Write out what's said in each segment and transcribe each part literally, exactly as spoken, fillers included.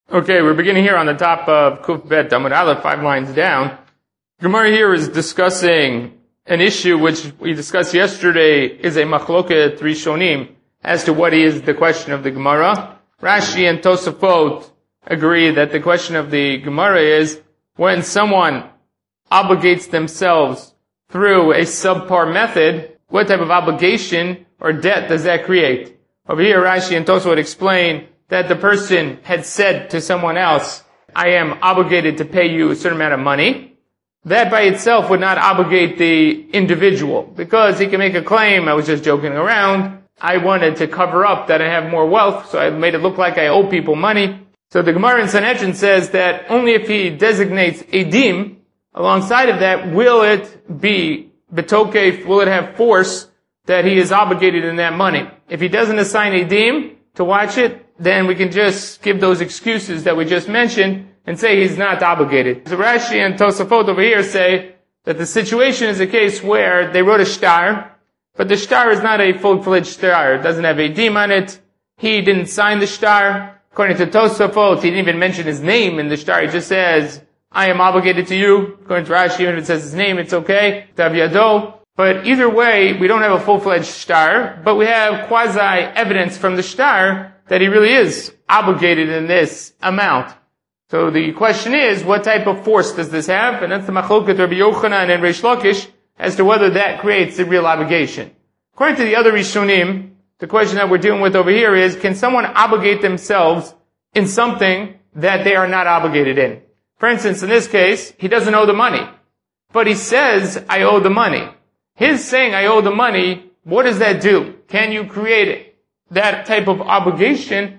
Okay, we're beginning here on the top of Kuf Bet Amud Aleph, five lines down. Gemara here is discussing an issue which we discussed yesterday is a machloket rishonim as to what is the question of the Gemara. Rashi and Tosafot agree that the question of the Gemara is when someone obligates themselves through a subpar method, what type of obligation or debt does that create? Over here, Rashi and Tosafot explain that the person had said to someone else, I am obligated to pay you a certain amount of money. That by itself would not obligate the individual, because he can make a claim, I was just joking around, I wanted to cover up that I have more wealth, so I made it look like I owe people money. So the Gemara in Sanhedrin says that only if he designates edim, alongside of that, will it be betokef, will it have force that he is obligated in that money. If he doesn't assign edim to watch it, then we can just give those excuses that we just mentioned and say he's not obligated. So Rashi and Tosafot over here say that the situation is a case where they wrote a shtar, but the shtar is not a full-fledged shtar. It doesn't have a edim on it. He didn't sign the shtar. According to Tosafot, he didn't even mention his name in the shtar. He just says, I am obligated to you. According to Rashi, even if it says his name, it's okay. Tav Yado. But either way, we don't have a full-fledged shtar, but we have quasi-evidence from the shtar that he really is obligated in this amount. So the question is, what type of force does this have? And that's the machloket Rabbi Yochanan and Reish Lakish as to whether that creates a real obligation. According to the other Rishonim, the question that we're dealing with over here is, can someone obligate themselves in something that they are not obligated in? For instance, in this case, he doesn't owe the money, but he says, I owe the money. His saying, I owe the money, what does that do? Can you create that type of obligation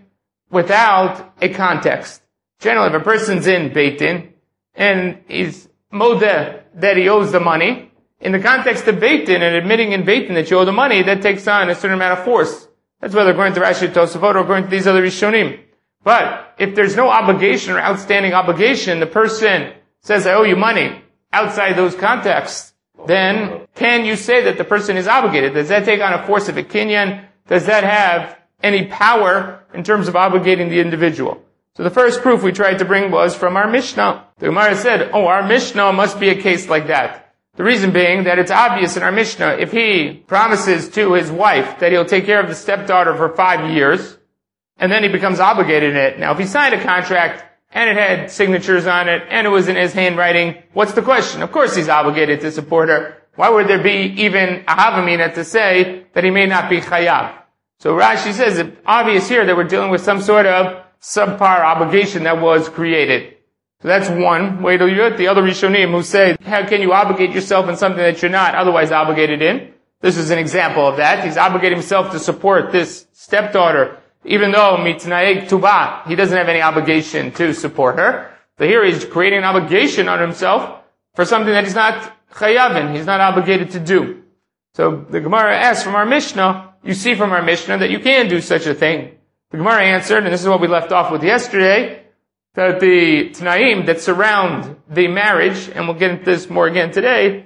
without a context? Generally, if a person's in Beit Din and he's modeh that he owes the money, in the context of Beit Din and admitting in Beit Din that you owe the money, that takes on a certain amount of force. That's whether according to Rashi Tosafot or according to these other Rishonim. But if there's no obligation or outstanding obligation, the person says, I owe you money outside those contexts, then can you say that the person is obligated? Does that take on a force of a kinyan? Does that have any power in terms of obligating the individual? So the first proof we tried to bring was from our Mishnah. The Gemara said, oh, our Mishnah must be a case like that. The reason being that it's obvious in our Mishnah, if he promises to his wife that he'll take care of the stepdaughter for five years, and then he becomes obligated in it. Now, if he signed a contract, and it had signatures on it, and it was in his handwriting, what's the question? Of course he's obligated to support her. Why would there be even a havamina to say that he may not be chayav? So Rashi says it's obvious here that we're dealing with some sort of subpar obligation that was created. So that's one way to do it. The other Rishonim who say, how can you obligate yourself in something that you're not otherwise obligated in? This is an example of that. He's obligating himself to support this stepdaughter, even though mitnaeg tuba, he doesn't have any obligation to support her. So here he's creating an obligation on himself for something that he's not chayavin, he's not obligated to do. So the Gemara asks from our Mishnah, you see from our Mishnah that you can do such a thing. The Gemara answered, and this is what we left off with yesterday, that the Tanaim that surround the marriage, and we'll get into this more again today,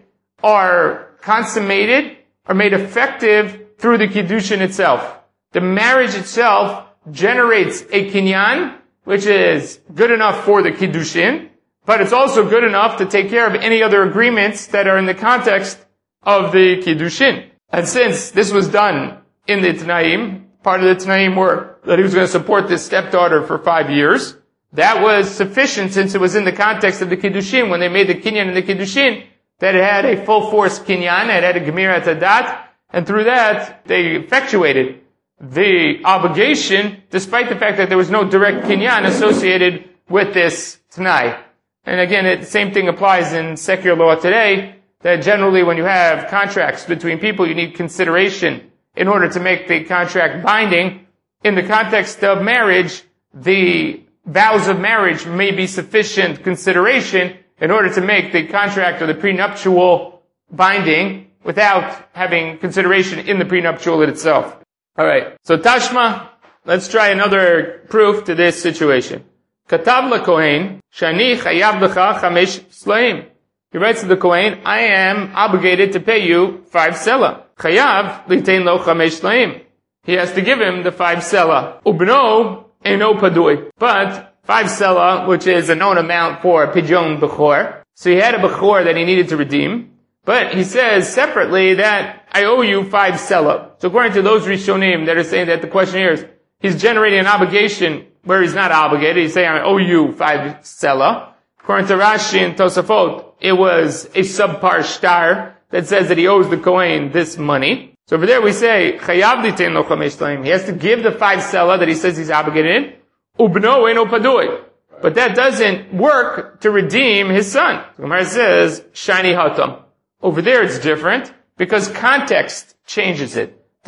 are consummated, are made effective through the Kiddushin itself. The marriage itself generates a kinyan, which is good enough for the Kiddushin, but it's also good enough to take care of any other agreements that are in the context of the Kiddushin. And since this was done in the Tanaim, part of the Tanaim were that he was going to support this stepdaughter for five years, that was sufficient since it was in the context of the Kiddushin, when they made the kinyan in the Kiddushin, that it had a full force kinyan, it had a gemirat hadat, and through that, they effectuated the obligation, despite the fact that there was no direct kinyan associated with this Tanai. And again, it, the same thing applies in secular law today, that generally when you have contracts between people, you need consideration in order to make the contract binding. In the context of marriage, the vows of marriage may be sufficient consideration in order to make the contract or the prenuptial binding without having consideration in the prenuptial itself. Alright, so Tashma, let's try another proof to this situation. Katav LaKohen, Shani chayav b'cha chamesh slaim. He writes to the Kohen, I am obligated to pay you five selah. Chayav litein lo chamesh slaim. He has to give him the five selah. Ubno eno padui. But five selah, which is a known amount for a pidyon bechor. So he had a bechor that he needed to redeem. But he says separately that I owe you five selah. So according to those Rishonim that are saying that the question here is, he's generating an obligation where he's not obligated. He's saying I owe you five selah. According to Rashi and Tosafot, it was a subpar shtar that says that he owes the Kohen this money. So over there we say, Chayav litain lo chamesh tlaim. He has to give the five selah that he says he's obligated in. Ubno eno padui. But that doesn't work to redeem his son. The Gemara says, Shani hatam. Over there it's different because context changes it. He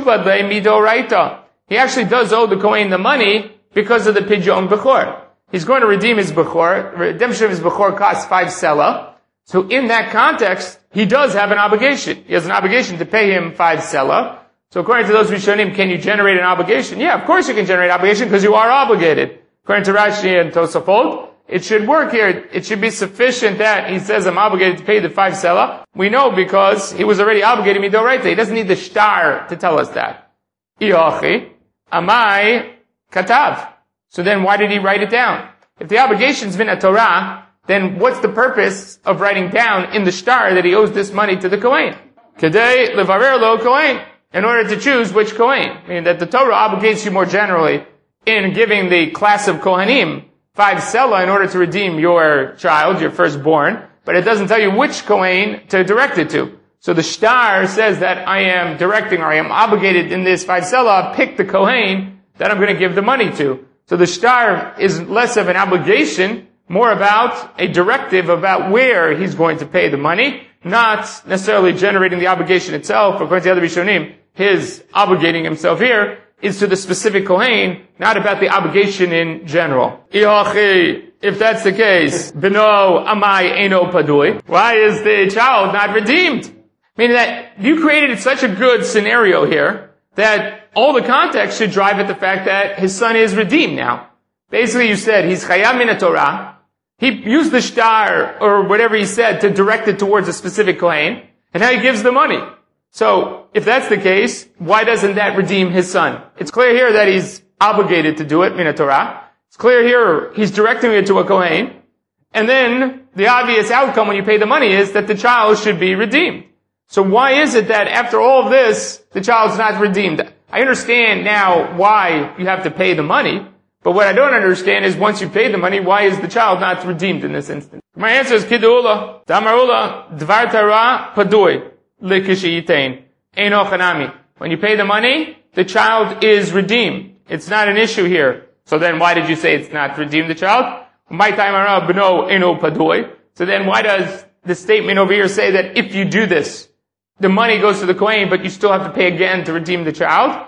actually does owe the Kohen the money because of the pidyon bechor. He's going to redeem his bechor. Redemption of his bechor costs five selah. So in that context, he does have an obligation. He has an obligation to pay him five selah. So according to those Rishonim, can you generate an obligation? Yeah, of course you can generate an obligation because you are obligated. According to Rashi and Tosafot, it should work here. It should be sufficient that he says, I'm obligated to pay the five selah. We know because he was already obligated midoraita. He doesn't need the shtar to tell us that. Iyochi, amai, katav. So then why did he write it down? If the obligation's been a Torah, then what's the purpose of writing down in the shtar that he owes this money to the Kohen? Kedei levarer lo Kohen. In order to choose which Kohen. Meaning that the Torah obligates you more generally in giving the class of Kohanim five selah in order to redeem your child, your firstborn, but it doesn't tell you which Kohen to direct it to. So the shtar says that I am directing or I am obligated in this five selah, pick the Kohen that I'm going to give the money to. So the shtar is less of an obligation, more about a directive about where he's going to pay the money, not necessarily generating the obligation itself. According to the other Rishonim, his obligating himself here is to the specific Kohen, not about the obligation in general. If that's the case, Beno amai eno padui, why is the child not redeemed? Meaning that you created such a good scenario here that all the context should drive at the fact that his son is redeemed now. Basically you said he's chayav min Torah. He used the shtar or whatever he said to direct it towards a specific Kohen, and now he gives the money. So, if that's the case, why doesn't that redeem his son? It's clear here that he's obligated to do it, min Torah. It's clear here he's directing it to a Kohen. And then, the obvious outcome when you pay the money is that the child should be redeemed. So why is it that after all of this, the child's not redeemed? I understand now why you have to pay the money, but what I don't understand is once you pay the money, why is the child not redeemed in this instance? My answer is Kidula, Damarula, Dvar Tara, Padui. When you pay the money, the child is redeemed. It's not an issue here. So then why did you say it's not redeemed, the child? So then why does the statement over here say that if you do this, the money goes to the Kohen, but you still have to pay again to redeem the child?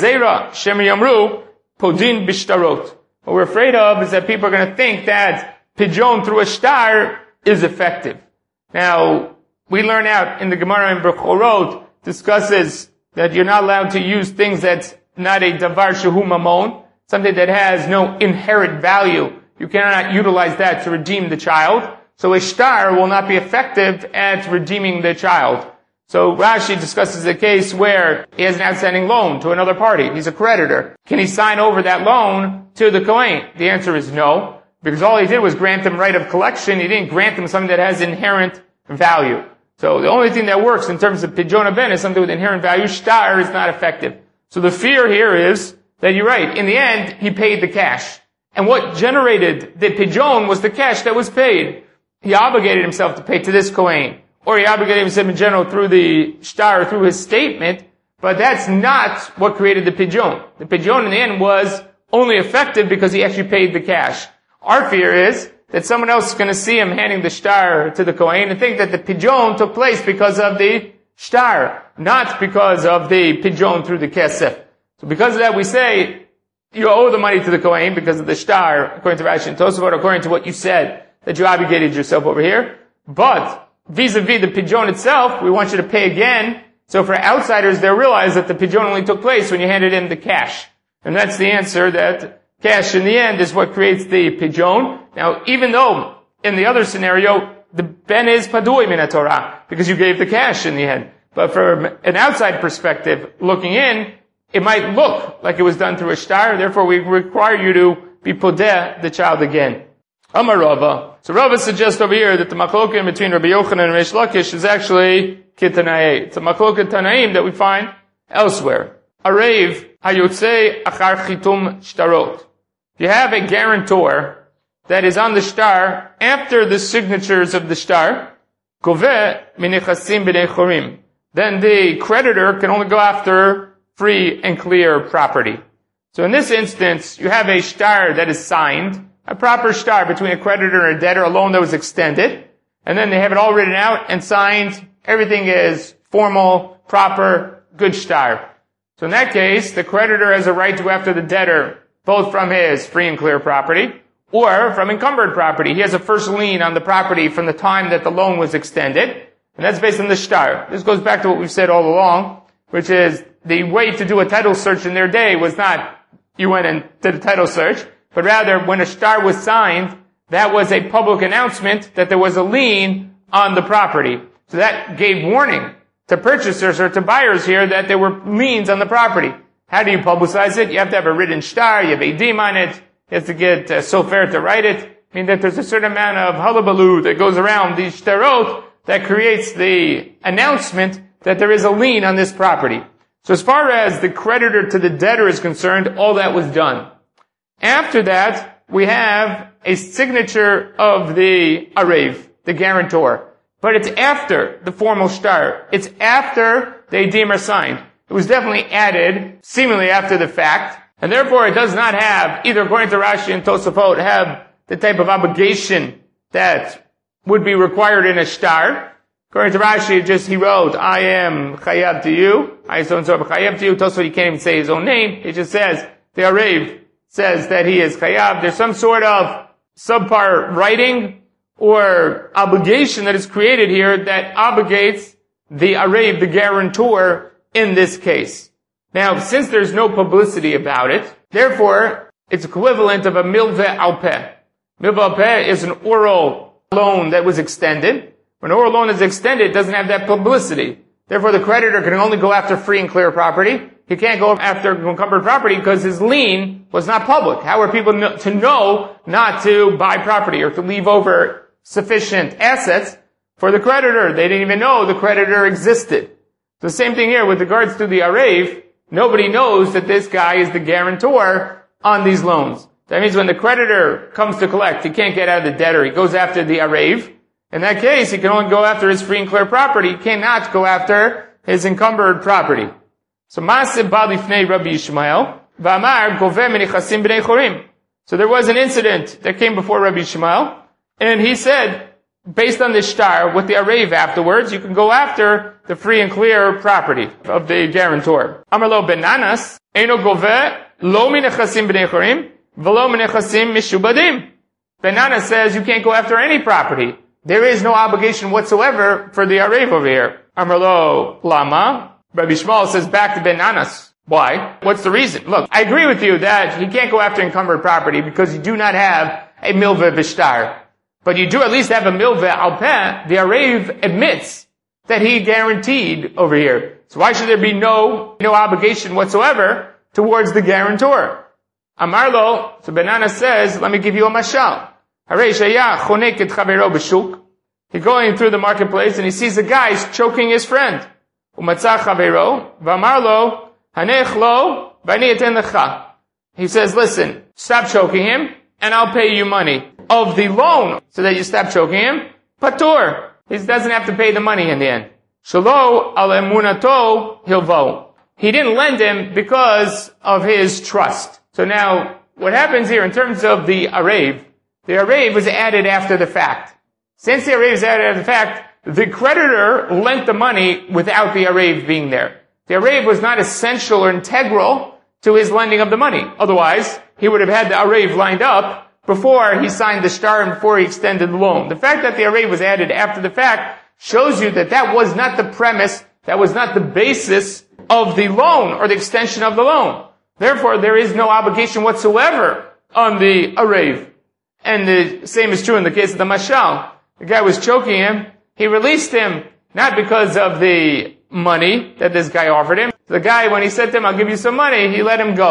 What we're afraid of is that people are going to think that pidyon through a shtar is effective. Now, we learn out in the Gemara in Bechorot discusses that you're not allowed to use things that's not a davar shehu mamon, something that has no inherent value. You cannot utilize that to redeem the child. So a shtar will not be effective at redeeming the child. So Rashi discusses a case where he has an outstanding loan to another party. He's a creditor. Can he sign over that loan to the Kohen? The answer is no, because all he did was grant him right of collection. He didn't grant him something that has inherent value. So the only thing that works in terms of pidyon haben is something with inherent value. Shtar is not effective. So the fear here is that you're right. In the end, he paid the cash. And what generated the pidyon was the cash that was paid. He obligated himself to pay to this Kohen. Or he obligated himself in general through the shtar, through his statement. But that's not what created the pidyon. The pidyon in the end was only effective because he actually paid the cash. Our fear is that someone else is going to see him handing the shtar to the Kohen and think that the pidyon took place because of the shtar, not because of the pidyon through the kesef. So because of that we say, you owe the money to the Kohen because of the shtar, according to Rashi and Tosafot, according to what you said, that you obligated yourself over here. But vis-a-vis the pidyon itself, we want you to pay again. So for outsiders, they'll realize that the pidyon only took place when you handed in the cash. And that's the answer, that cash in the end is what creates the pidyon. Now, even though in the other scenario, the ben is padui min Torah, because you gave the cash in the end. But from an outside perspective, looking in, it might look like it was done through a shtar, therefore we require you to be podeh the child again. Amar Rava. So Rava suggests over here that the machloket between Rabbi Yochanan and Reish Lakish is actually kitanaei. It's a machloket tanaim that we find elsewhere. Arev hayotze achar chitum shtarot. If you have a guarantor that is on the shtar after the signatures of the shtar, goveh minichasim b'nei chorim. Then the creditor can only go after free and clear property. So in this instance, you have a shtar that is signed, a proper shtar between a creditor and a debtor, a loan that was extended, and then they have it all written out and signed. Everything is formal, proper, good shtar. So in that case, the creditor has a right to go after the debtor, both from his free and clear property, or from encumbered property. He has a first lien on the property from the time that the loan was extended, and that's based on the shtar. This goes back to what we've said all along, which is the way to do a title search in their day was not you went and did a title search, but rather when a shtar was signed, that was a public announcement that there was a lien on the property. So that gave warning to purchasers or to buyers here that there were liens on the property. How do you publicize it? You have to have a written shtar, you have a edim on it, you have to get uh, sofer to write it. I mean that there's a certain amount of hullabaloo that goes around these shtarot that creates the announcement that there is a lien on this property. So as far as the creditor to the debtor is concerned, all that was done. After that, we have a signature of the arev, the guarantor. But it's after the formal shtar. It's after the edim are signed. It was definitely added, seemingly after the fact, and therefore it does not have, either according to Rashi and Tosafot, have the type of obligation that would be required in a shtar. According to Rashi, just he wrote, I am chayav to you, I so and so chayav to you. Tosafot, he can't even say his own name. It just says, the arev says that he is chayav. There's some sort of subpar writing or obligation that is created here that obligates the arev, the guarantor, in this case. Now, since there's no publicity about it, therefore, it's equivalent of a milveh al peh. Milveh al peh is an oral loan that was extended. When an oral loan is extended, it doesn't have that publicity. Therefore, the creditor can only go after free and clear property. He can't go after encumbered property because his lien was not public. How are people to know not to buy property or to leave over sufficient assets for the creditor? They didn't even know the creditor existed. The same thing here with regards to the arev. Nobody knows that this guy is the guarantor on these loans. That means when the creditor comes to collect, he can't get out of the debtor. He goes after the arev. In that case, he can only go after his free and clear property. He cannot go after his encumbered property. So Masib Balifnei Rabbi Yishmael, V'amar Goveh Menichasim B'nei Chorim. So there was an incident that came before Rabbi Yishmael, and he said, based on the shtar, with the arev afterwards, you can go after the free and clear property of the guarantor. Amar lo benanas, Eino Goveh, Lo Menichasim B'nei Chorim, V'lo Menichasim Mishubadim. Benana says you can't go after any property. There is no obligation whatsoever for the arev over here. Amar lo lama. Rabbi Shmuel says back to Benanas. Why? What's the reason? Look, I agree with you that he can't go after encumbered property because you do not have a milveh b'shtar. But you do at least have a milveh al peh. The arev admits that he guaranteed over here. So why should there be no, no obligation whatsoever towards the guarantor? Amar lo, so Benana says, let me give you a mashal. He's going through the marketplace and he sees a guy choking his friend. He says, listen, stop choking him and I'll pay you money of the loan so that you stop choking him. Patur. He doesn't have to pay the money in the end. Shalo al emunato hilvo. He didn't lend him because of his trust. So now, what happens here in terms of the arev, the arev was added after the fact. Since the arev is added after the fact, the creditor lent the money without the arev being there. The arev was not essential or integral to his lending of the money. Otherwise, he would have had the arev lined up before he signed the shtar and before he extended the loan. The fact that the arev was added after the fact shows you that that was not the premise, that was not the basis of the loan or the extension of the loan. Therefore, there is no obligation whatsoever on the arev. And the same is true in the case of the mashal. The guy was choking him. He released him, not because of the money that this guy offered him. The guy, when he said to him, I'll give you some money, he let him go.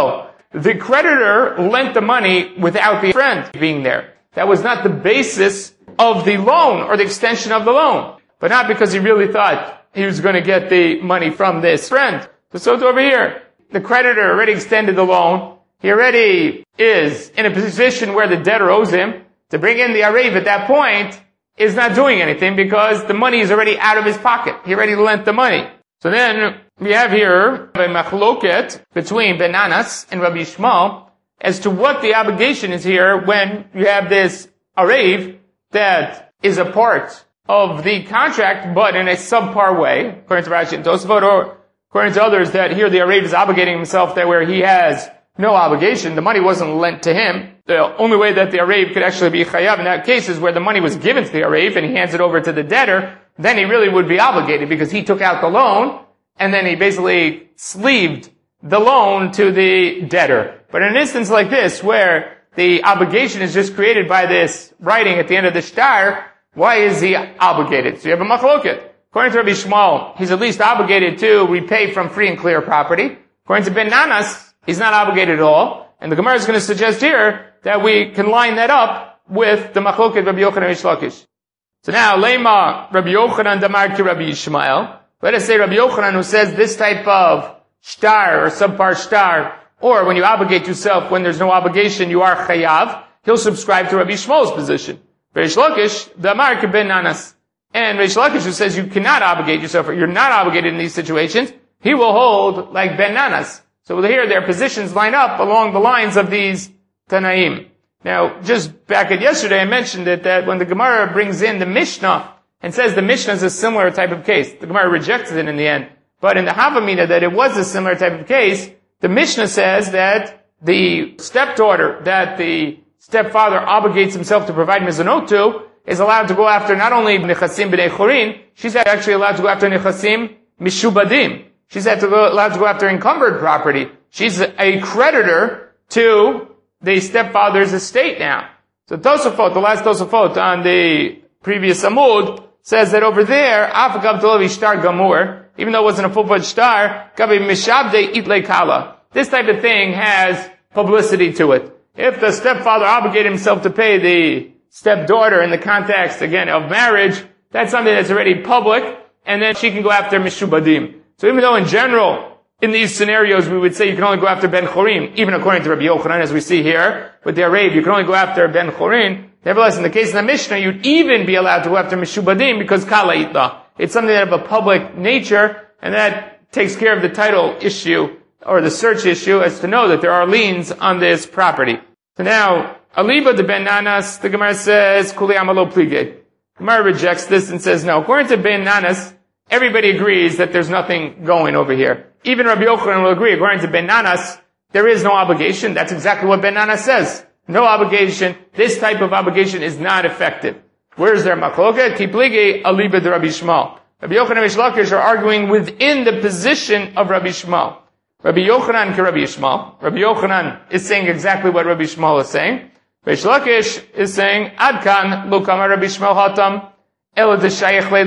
the creditor lent the money without the friend being there. That was not the basis of the loan or the extension of the loan, but not because he really thought he was going to get the money from this friend. So, so over here, the creditor already extended the loan. He already is in a position where the debtor owes him. To bring in the arev at that point is not doing anything because the money is already out of his pocket. He already lent the money. So then we have here a machloket between Ben Nanas and Rabbi Yishmael as to what the obligation is here when you have this arev that is a part of the contract, but in a subpar way, according to Rashi and Tosafot, or according to others, that here the arev is obligating himself that where he has no obligation, the money wasn't lent to him. The only way that the arev could actually be chayav in that case is where the money was given to the arev and he hands it over to the debtor, then he really would be obligated because he took out the loan and then he basically sleeved the loan to the debtor. But in an instance like this, where the obligation is just created by this writing at the end of the shtar, why is he obligated? So you have a machloket. According to Rabbi Yishmael, he's at least obligated to repay from free and clear property. According to Ben Nanas, he's not obligated at all. And the Gemara is going to suggest here that we can line that up with the machloket Rabbi Yochanan and Reish Lakish. So now, Lema Rabbi Yochanan Damar ki Rabbi Yishmael. Let us say Rabbi Yochanan, who says this type of shtar or subpar shtar, or when you obligate yourself when there's no obligation, you are chayav, he'll subscribe to Rabbi Yishmael's position. Reish Lakish Damar ki Ben Nanas. And Reish Lakish, who says you cannot obligate yourself, or you're not obligated in these situations, he will hold like Ben Nanas. So here their positions line up along the lines of these Tanaim. Now, just back at yesterday, I mentioned it that when the Gemara brings in the Mishnah and says the Mishnah is a similar type of case, the Gemara rejected it in the end. But in the Havamina that it was a similar type of case, the Mishnah says that the stepdaughter that the stepfather obligates himself to provide mizanot to is allowed to go after not only Nechasim b'nei Chorin, she's actually allowed to go after Nechasim mishubadim. She's allowed to go after encumbered property. She's a creditor to the stepfather's estate now. So Tosafot, the last Tosafot on the previous Amud, says that over there, Afagav Dolavi Shtar Gamur, even though it wasn't a full-fledged shtar, Gabi Mishabde Itle Kala. This type of thing has publicity to it. If the stepfather obligated himself to pay the stepdaughter in the context, again, of marriage, that's something that's already public, and then she can go after Mishubadim. So even though in general, in these scenarios, we would say you can only go after Ben Chorim, even according to Rabbi Yochanan, as we see here, with the Arev, you can only go after Ben Chorim. Nevertheless, in the case of the Mishnah, you'd even be allowed to go after Mishubadim because Kala Itla. It's something that of a public nature, and that takes care of the title issue, or the search issue, as to know that there are liens on this property. So now, Aliba de Ben Nanas, the Gemara says, Kuli Amalo Plige. Gemara rejects this and says, no, according to Ben Nanas, everybody agrees that there's nothing going over here. Even Rabbi Yochanan will agree. According to Ben Nanas, there is no obligation. That's exactly what Ben Nanas says. No obligation. This type of obligation is not effective. Where is their machloket? Kipligi aliba de Rabbi Yishmael. Rabbi Yochanan and Reish Lakish are arguing within the position of Rabbi Yishmael. Rabbi Yochanan ki Rabbi Yishmael. Rabbi Yochanan is saying exactly what Rabbi Yishmael is saying. Reish Lakish is saying, Adkan lukama Rabbi Yishmael hatam. Because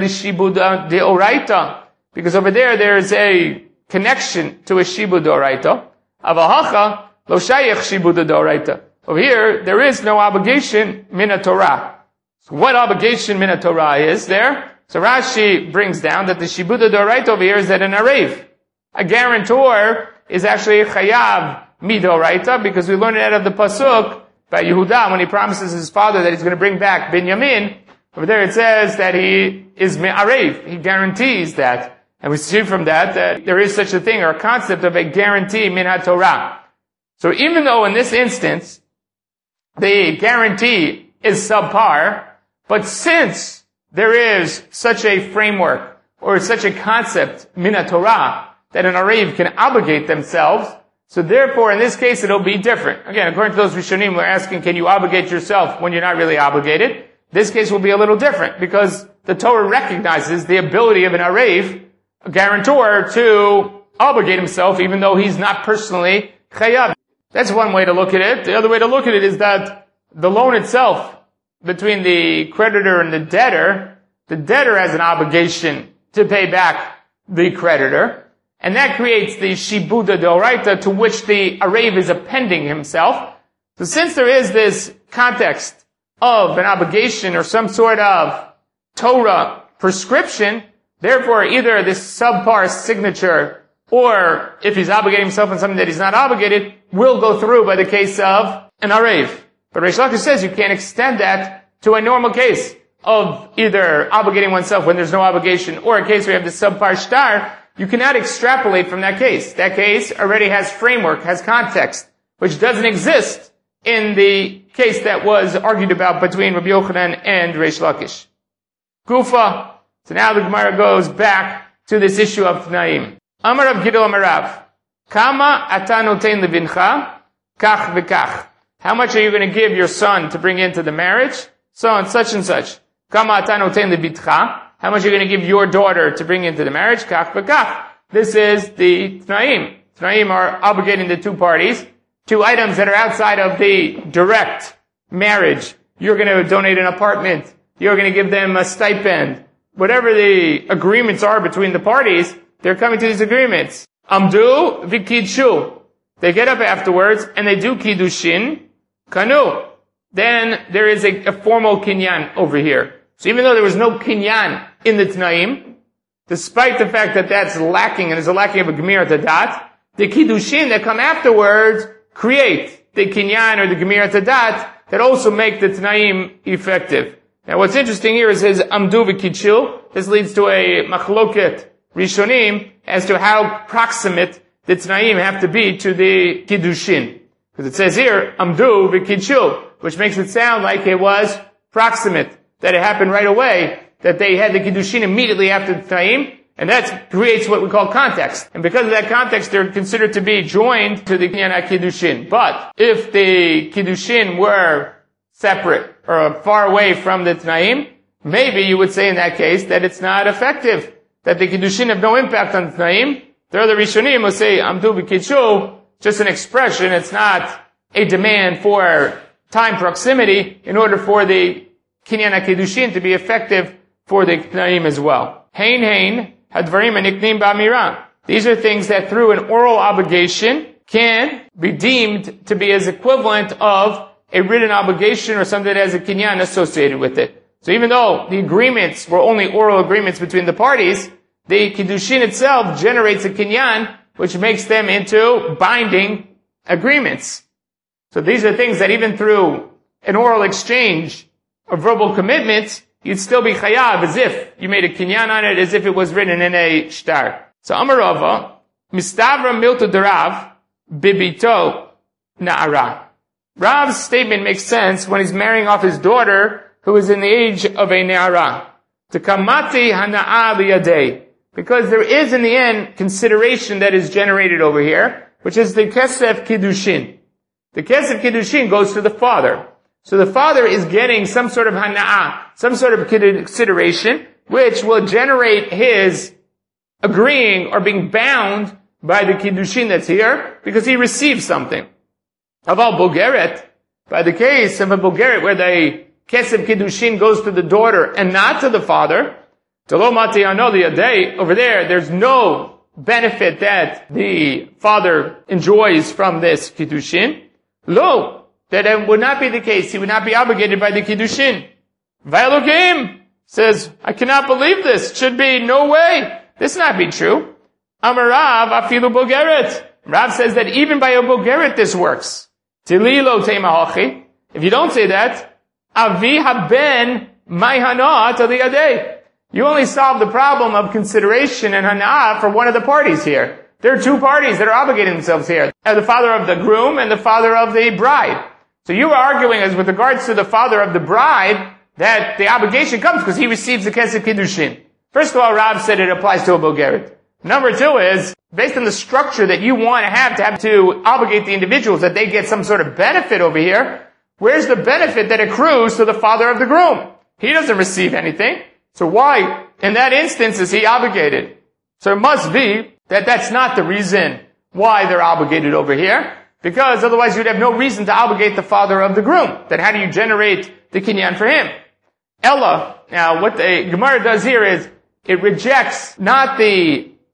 over there, there is a connection to a shibud d'oraita. Avahacha lo shayach shibud d'oraita. Over here, there is no obligation mina Torah. So what obligation mina Torah is there? So Rashi brings down that the shibud d'oraita over here is that an arev, a guarantor, is actually a chayav midoraita, because we learn it out of the pasuk by Yehuda when he promises his father that he's going to bring back Binyamin. Over there it says that he is me'arev. He guarantees that. And we see from that that there is such a thing, or a concept of a guarantee min ha-Torah. So even though in this instance, the guarantee is subpar, but since there is such a framework, or such a concept, min ha-Torah, that an arev can obligate themselves, so therefore in this case it'll be different. Again, according to those Rishonim, we're asking, can you obligate yourself when you're not really obligated? This case will be a little different because the Torah recognizes the ability of an arev, a guarantor, to obligate himself even though he's not personally chayav. That's one way to look at it. The other way to look at it is that the loan itself between the creditor and the debtor, the debtor has an obligation to pay back the creditor, And that creates the shibuda d'oraita to which the Arev is appending himself. So since there is this context of an obligation or some sort of Torah prescription, therefore either this subpar signature or if he's obligating himself on something that he's not obligated will go through by the case of an Arev. But Reish Lakish says you can't extend that to a normal case of either obligating oneself when there's no obligation or a case where you have the subpar shtar. You cannot extrapolate from that case. That case already has framework, has context, which doesn't exist in the case that was argued about between Rabbi Yochanan and Reish Lakish. Gufa. So now the Gemara goes back to this issue of Tnaim. Amar Rav Gidol Amar Rav. Kama ata noten levincha, kach v'kach. How much are you going to give your son to bring into the marriage? So on such and such. Kama ata noten lebitcha. How much are you going to give your daughter to bring into the marriage? Kach v'kach. This is the Tnaim. Tnaim are obligating the two parties. Two items that are outside of the direct marriage. You're going to donate an apartment. You're going to give them a stipend. Whatever the agreements are between the parties, they're coming to these agreements. Amdu v'kidshu. They get up afterwards and they do kiddushin. Kanu. Then there is a, a formal kinyan over here. So even though there was no kinyan in the Tnaim, despite the fact that that's lacking and there's a lacking of a gemir tadat, the kiddushin that come afterwards create the kinyan or the gemir tadat that also make the Tnaim effective. Now what's interesting here is his amdu v'kidshu. This leads to a machloket rishonim as to how proximate the Tnaim have to be to the kiddushin. Because it says here, amdu v'kidshu, which makes it sound like it was proximate, that it happened right away, that they had the kiddushin immediately after the Tnaim, and that creates what we call context. And because of that context, they're considered to be joined to the kinyan kiddushin. But if the kiddushin were separate or far away from the Tnaim, maybe you would say in that case that it's not effective, that the kiddushin have no impact on the Tnaim. The other Rishonim will say, amdu v'kidshu, just an expression, it's not a demand for time proximity in order for the kinyan kiddushin to be effective for the Tnaim as well. Hein hein, hadvarim aniknim ba'amira. These are things that through an oral obligation can be deemed to be as equivalent of a written obligation or something that has a kinyan associated with it. So even though the agreements were only oral agreements between the parties, the kiddushin itself generates a kinyan, which makes them into binding agreements. So these are things that even through an oral exchange of verbal commitments, you'd still be chayav as if you made a kinyan on it, as if it was written in a shtar. So Amarava, mistavra miltu derav, bibito na'ara. Rav's statement makes sense when he's marrying off his daughter, who is in the age of a ne'ara. Tekamati hana'a liyadei. Because there is in the end consideration that is generated over here, which is the kesef kiddushin. The kesef kiddushin goes to the father. So the father is getting some sort of hana'ah, some sort of consideration, which will generate his agreeing or being bound by the kiddushin that's here, because he receives something. Aval bogeret, by the case of a bogeret where the kesef kiddushin goes to the daughter and not to the father, over there, there's no benefit that the father enjoys from this kiddushin. Lo, that it would not be the case. He would not be obligated by the kiddushin. Va'elokim says, I cannot believe this. Should be no way. This not be true. Amarav afilu bogeret. Rav says that even by a bogeret this works. Tililo teimahachi. If you don't say that, avi haben mayhanah taliyadeh. You only solve the problem of consideration and hana'ah for one of the parties here. There are two parties that are obligating themselves here. The father of the groom and the father of the bride. So you are arguing as with regards to the father of the bride that the obligation comes because he receives the kesef kiddushin. First of all, Rav said it applies to a bogeret. Number two is, based on the structure that you want to have to have to obligate the individuals that they get some sort of benefit over here, where's the benefit that accrues to the father of the groom? He doesn't receive anything. So why, in that instance, is he obligated? So it must be that that's not the reason why they're obligated over here, because otherwise you'd have no reason to obligate the father of the groom. Then how do you generate the kinyan for him? Ella, now what the Gemara does here is, it rejects not the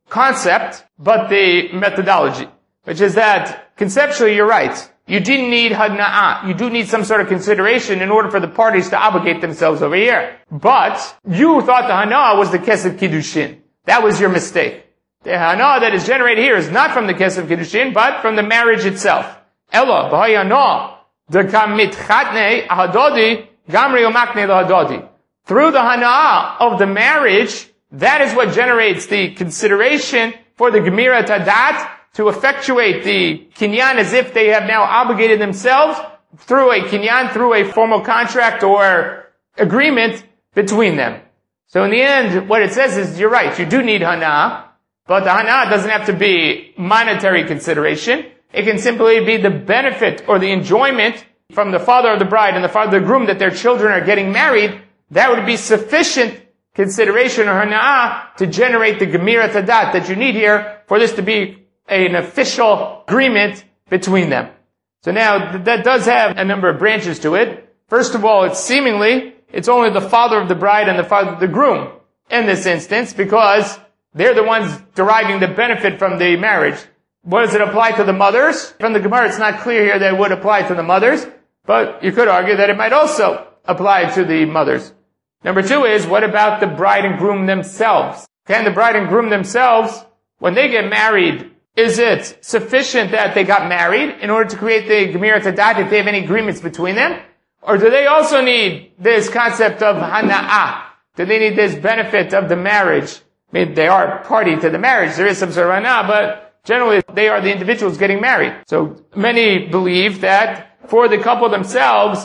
concept, but the methodology, which is that conceptually you're right. You do need hana'ah. You do need some sort of consideration in order for the parties to obligate themselves over here. But you thought the hana'ah was the kesef kiddushin. That was your mistake. The hana'ah that is generated here is not from the kesef kiddushin, but from the marriage itself. Ella, b'hayana, the kamitchatne ahadodi, gamri umakne lahadodi. Through the hana'ah of the marriage, that is what generates the consideration for the gemirat hadat, to effectuate the kinyan as if they have now obligated themselves through a kinyan, through a formal contract or agreement between them. So in the end, what it says is, you're right, you do need hana'ah, but the hana'ah doesn't have to be monetary consideration. It can simply be the benefit or the enjoyment from the father of the bride and the father of the groom that their children are getting married. That would be sufficient consideration or hana'ah to generate the gemirat hadat that you need here for this to be an official agreement between them. So now, that does have a number of branches to it. First of all, it's seemingly, it's only the father of the bride and the father of the groom in this instance, because they're the ones deriving the benefit from the marriage. What does it apply to the mothers? From the Gemara, it's not clear here that it would apply to the mothers, but you could argue that it might also apply to the mothers. Number two is, what about the bride and groom themselves? Can the bride and groom themselves, when they get married, is it sufficient that they got married in order to create the gemirat hadat if they have any agreements between them? Or do they also need this concept of hana'ah? Do they need this benefit of the marriage? I mean, they are party to the marriage. There is some sort of hana'ah, but generally they are the individuals getting married. So many believe that for the couple themselves,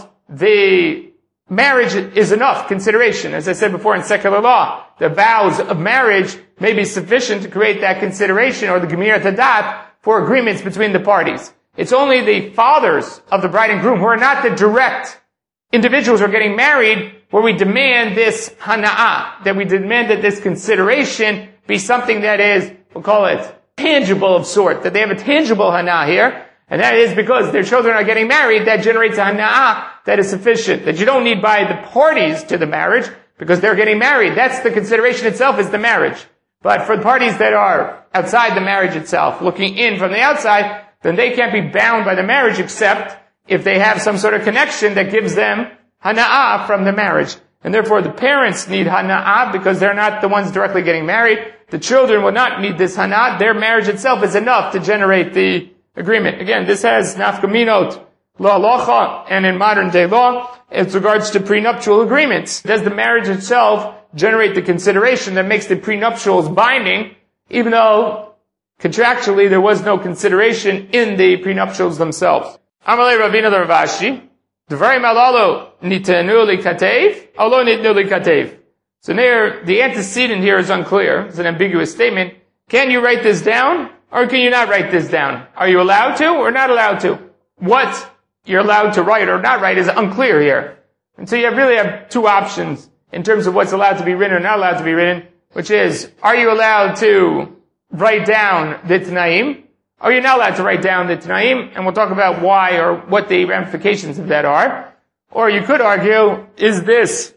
the marriage is enough consideration. As I said before in secular law, the vows of marriage may be sufficient to create that consideration or the gemirat hadat for agreements between the parties. It's only the fathers of the bride and groom who are not the direct individuals who are getting married where we demand this hana'ah, that we demand that this consideration be something that is, we'll call it tangible of sort, that they have a tangible hana'ah here. And that is because their children are getting married, that generates a hana'ah that is sufficient, that you don't need by the parties to the marriage, because they're getting married. That's the consideration itself, is the marriage. But for the parties that are outside the marriage itself, looking in from the outside, then they can't be bound by the marriage except if they have some sort of connection that gives them hana'ah from the marriage. And therefore the parents need hana'ah because they're not the ones directly getting married. The children will not need this hana'ah. Their marriage itself is enough to generate the agreement. Again, this has nafkaminot law halacha and in modern day law as regards to prenuptial agreements. Does the marriage itself generate the consideration that makes the prenuptials binding, even though contractually there was no consideration in the prenuptials themselves? Amalei Ravina the Ravashi, Dvarim alalo nitenu likatev, alo nitnu likatev. So there, the antecedent here is unclear. It's an ambiguous statement. Can you write this down? Or can you not write this down? Are you allowed to or not allowed to? What you're allowed to write or not write is unclear here. And so you really have two options in terms of what's allowed to be written or not allowed to be written, which is, are you allowed to write down the Tanaim? Or are you not allowed to write down the Tanaim? And we'll talk about why or what the ramifications of that are. Or you could argue, is this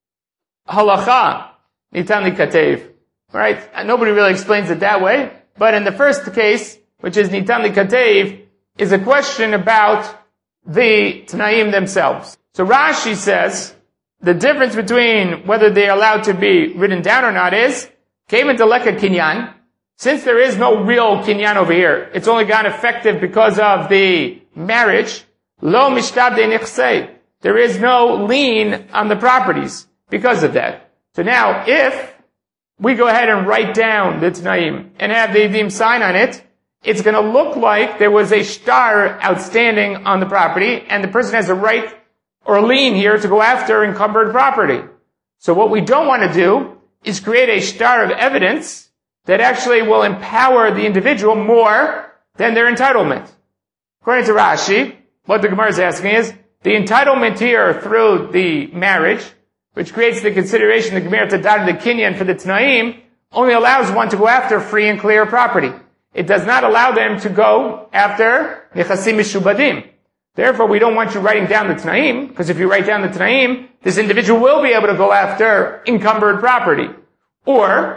halacha nitan likatev? Right? And nobody really explains it that way. But in the first case, which is nitan likatev, is a question about the Tanaim themselves. So Rashi says, the difference between whether they are allowed to be written down or not is, kevan deleka kinyan, since there is no real kinyan over here, it's only gone effective because of the marriage, lo mishtab de nichsei, there is no lien on the properties because of that. So now, if we go ahead and write down the Tanaim and have the Eidim sign on it, it's going to look like there was a shtar outstanding on the property, and the person has a right or a lien here to go after encumbered property. So what we don't want to do is create a shtar of evidence that actually will empower the individual more than their entitlement. According to Rashi, what the Gemara is asking is, the entitlement here through the marriage, which creates the consideration, the Gemirat hadat, the kinyan for the Tanaim, only allows one to go after free and clear property. It does not allow them to go after nechasim mishubadim. Therefore, we don't want you writing down the Tanaim, because if you write down the Tanaim, this individual will be able to go after encumbered property. Or,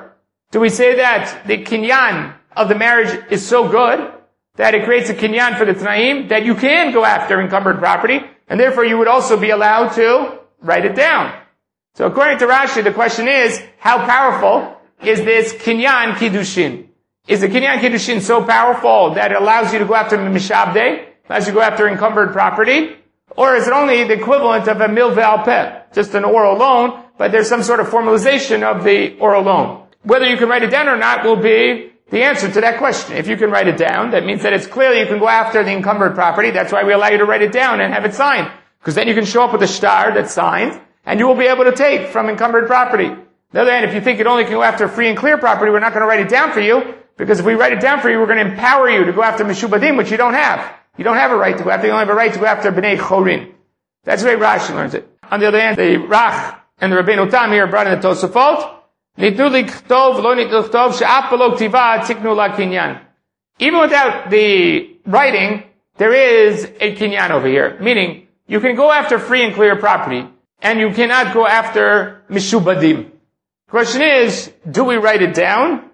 Do we say that the kinyan of the marriage is so good that it creates a kinyan for the Tanaim that you can go after encumbered property, and therefore you would also be allowed to write it down? So according to Rashi, the question is, how powerful is this kinyan kiddushin? Is the kinyan kiddushin so powerful that it allows you to go after mishabdeh, allows you to go after encumbered property? Or is it only the equivalent of a milveh al peh, just an oral loan, but there's some sort of formalization of the oral loan? Whether you can write it down or not will be the answer to that question. If you can write it down, that means that it's clear you can go after the encumbered property. That's why we allow you to write it down and have it signed. Because then you can show up with a shtar that's signed, and you will be able to take from encumbered property. On the other hand, if you think it only can go after free and clear property, we're not going to write it down for you, because if we write it down for you, we're going to empower you to go after mishubadim, which you don't have. You don't have a right to go after, you only have a right to go after b'nei chorin. That's the way Rashi learns it. On the other hand, the Rach and the Rabbeinu Tam here brought in the Tosafot, even without the writing, there is a kinyan over here. Meaning, you can go after free and clear property, and you cannot go after mishubadim. The question is, do we write it down,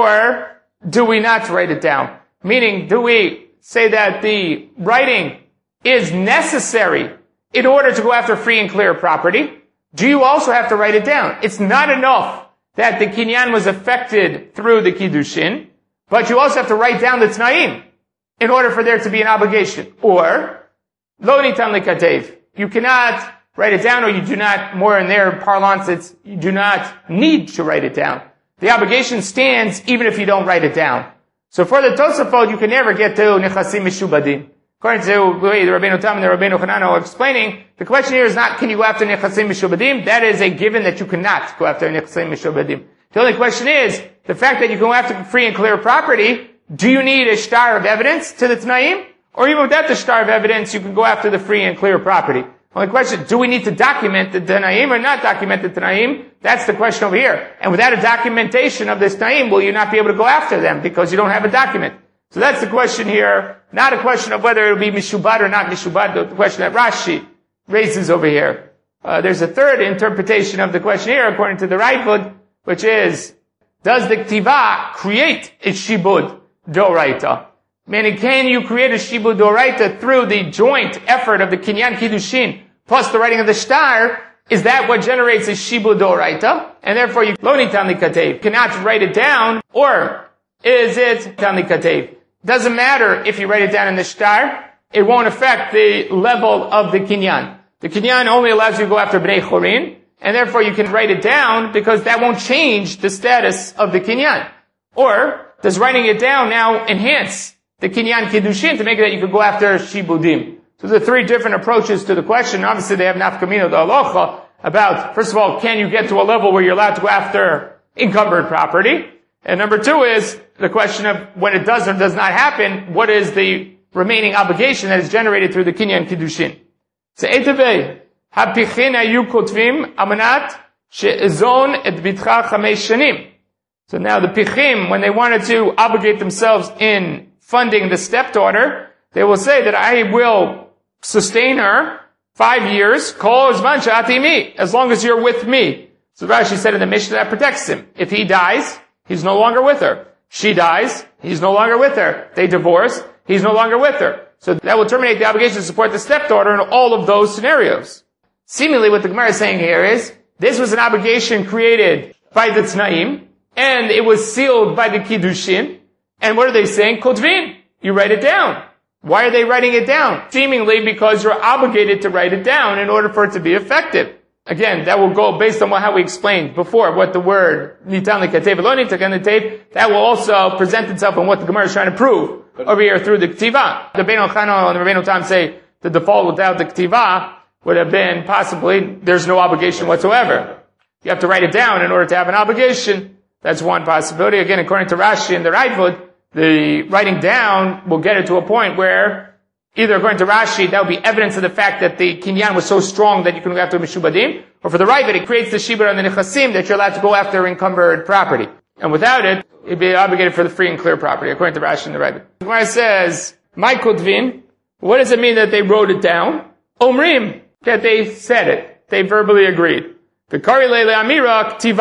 or do we not write it down? Meaning, do we say that the writing is necessary in order to go after free and clear property? Do you also have to write it down? It's not enough that the kinyan was affected through the kiddushin, but you also have to write down the t'naim in order for there to be an obligation. Or, lo nitan lekatev. You cannot write it down, or you do not, more in their parlance, it's, you do not need to write it down. The obligation stands even if you don't write it down. So for the Tosafot, you can never get to nechasim mishubadim. According to the way the Rabbeinu Tam and the Rabbeinu Hanan are explaining, the question here is not, can you go after nechasim mishubadim? That is a given that you cannot go after nechasim mishubadim. The only question is, the fact that you go after free and clear property, do you need a shtar of evidence to the t'naim? Or even without the shtar of evidence, you can go after the free and clear property. Only question, do we need to document the t'naim or not document the t'naim? That's the question over here. And without a documentation of this t'naim, will you not be able to go after them because you don't have a document? So that's the question here, not a question of whether it will be mishubad or not mishubad, the question that Rashi raises over here. Uh, there's a third interpretation of the question here, according to the Raifud, which is, does the Ktiva create a shibud doraita? Meaning, can you create a shibud doraita through the joint effort of the kinyan kiddushin plus the writing of the shtar? Is that what generates a shibud doraita? And therefore, you lo nitan likatev, cannot write it down, or is it nitan likatev? Doesn't matter if you write it down in the shtar, it won't affect the level of the kinyan. The kinyan only allows you to go after bnei chorin, and therefore you can write it down because that won't change the status of the kinyan. Or, does writing it down now enhance the kinyan kiddushin to make it that you could go after shibudim? So there are three different approaches to the question. Obviously they have nafkamina, the halacha, about, first of all, can you get to a level where you're allowed to go after encumbered property? And number two is the question of when it does or does not happen, what is the remaining obligation that is generated through the kinyan kiddushin? So etavei, hapichin ayu kotvim amanat she'ezon et bitcha chamesh shanim. So now the pichim, when they wanted to obligate themselves in funding the stepdaughter, they will say that I will sustain her five years, kol zman she'ati, as long as you're with me. So Rashi said in the Mishnah that protects him. If he dies, he's no longer with her. She dies, he's no longer with her. They divorce, he's no longer with her. So that will terminate the obligation to support the stepdaughter in all of those scenarios. Seemingly what the Gemara is saying here is, this was an obligation created by the T'naim, and it was sealed by the Kiddushin, and what are they saying? Kotvin. You write it down. Why are they writing it down? Seemingly because you're obligated to write it down in order for it to be effective. Again, that will go based on how we explained before, what the word nitan lekatev lo nitan lekatev, that will also present itself in what the Gemara is trying to prove over here through the Ktiva. The Rabbeinu Chana and the Rabbeinu Tam say the default without the Ktiva would have been possibly there's no obligation whatsoever. You have to write it down in order to have an obligation. That's one possibility. Again, according to Rashi and the Raifud, the writing down will get it to a point where either according to Rashi, that would be evidence of the fact that the kinyan was so strong that you can go after mishubadim, or for the Raifud, it creates the shibur and the nechasim that you're allowed to go after encumbered property. And without it, it'd be obligated for the free and clear property, according to Rashi and the Raifud. The Gemara says, "My kotvin," what does it mean that they wrote it down? Omrim, that they said it. They verbally agreed. The kari leile amira ktiva.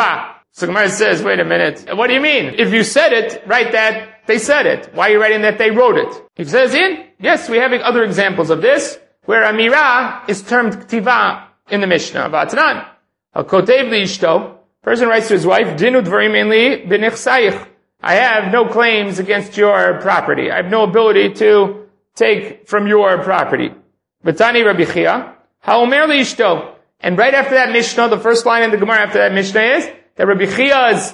So Gemara says, wait a minute, what do you mean? If you said it, write that they said it. Why are you writing that they wrote it? He says in, yes, we're having other examples of this, where Amirah is termed Ktiva in the Mishnah. V'atnan, HaKotev li'ishto, person writes to his wife, Dinu dvarim en li b'nichsayich. I have no claims against your property. I have no ability to take from your property. V'tani Rabbi Chia, ha'omer li'ishto. And right after that Mishnah, the first line in the Gemara after that Mishnah is that Rabbi Chia's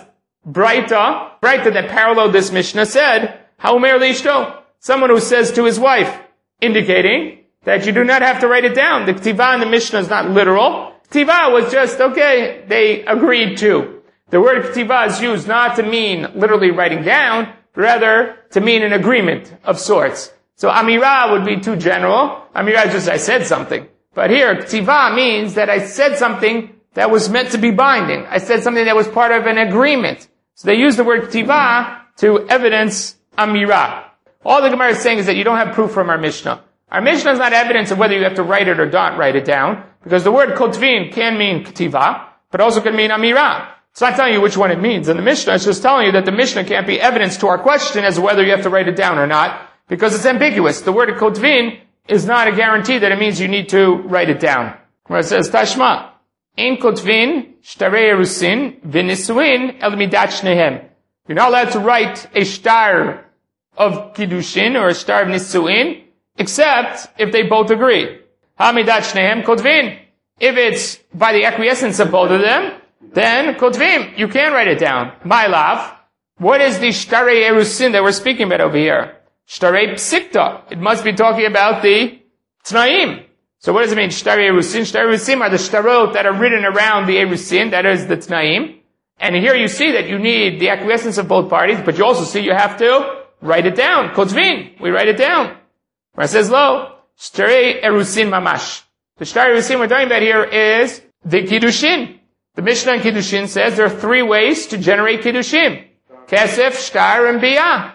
Braita, Braita that paralleled this Mishnah said, ha'omer li'ishto. Someone who says to his wife, indicating that you do not have to write it down. The Ktiva in the Mishnah is not literal. Ktiva was just, okay, they agreed to. The word Ktiva is used not to mean literally writing down, but rather to mean an agreement of sorts. So Amirah would be too general. Amirah is just, I said something. But here, Ktiva means that I said something that was meant to be binding. I said something that was part of an agreement. So they use the word Ktiva to evidence Amirah. All the Gemara is saying is that you don't have proof from our Mishnah. Our Mishnah is not evidence of whether you have to write it or not write it down, because the word kotvin can mean ktiva, but also can mean amirah. It's not telling you which one it means. In the Mishnah, it's just telling you that the Mishnah can't be evidence to our question as to whether you have to write it down or not, because it's ambiguous. The word kotvin is not a guarantee that it means you need to write it down. Where it says, Tashma, ein kotvin, shtarei erusin, v'nisuin, el midat shnehem. You're not allowed to write a shtar of kiddushin or a shtar of nisuin, except if they both agree. Hamidat shnehem kotvin. If it's by the acquiescence of both of them, then kotvim. You can write it down. My love. What is the shtarei erusin that we're speaking about over here? Shtarei psikta. It must be talking about the tnaim. So what does it mean? Shtarei erusin. Shtarei erusin are the shtarot that are written around the erusin. That is the tnaim. And here you see that you need the acquiescence of both parties, but you also see you have to write it down. Kotvin. We write it down. Where it says, lo, shtarei erusin mamash. The shtarei erusin we're talking about here is the kiddushin. The Mishnah in kiddushin says there are three ways to generate kiddushin. Kesef, shtar, and biyah.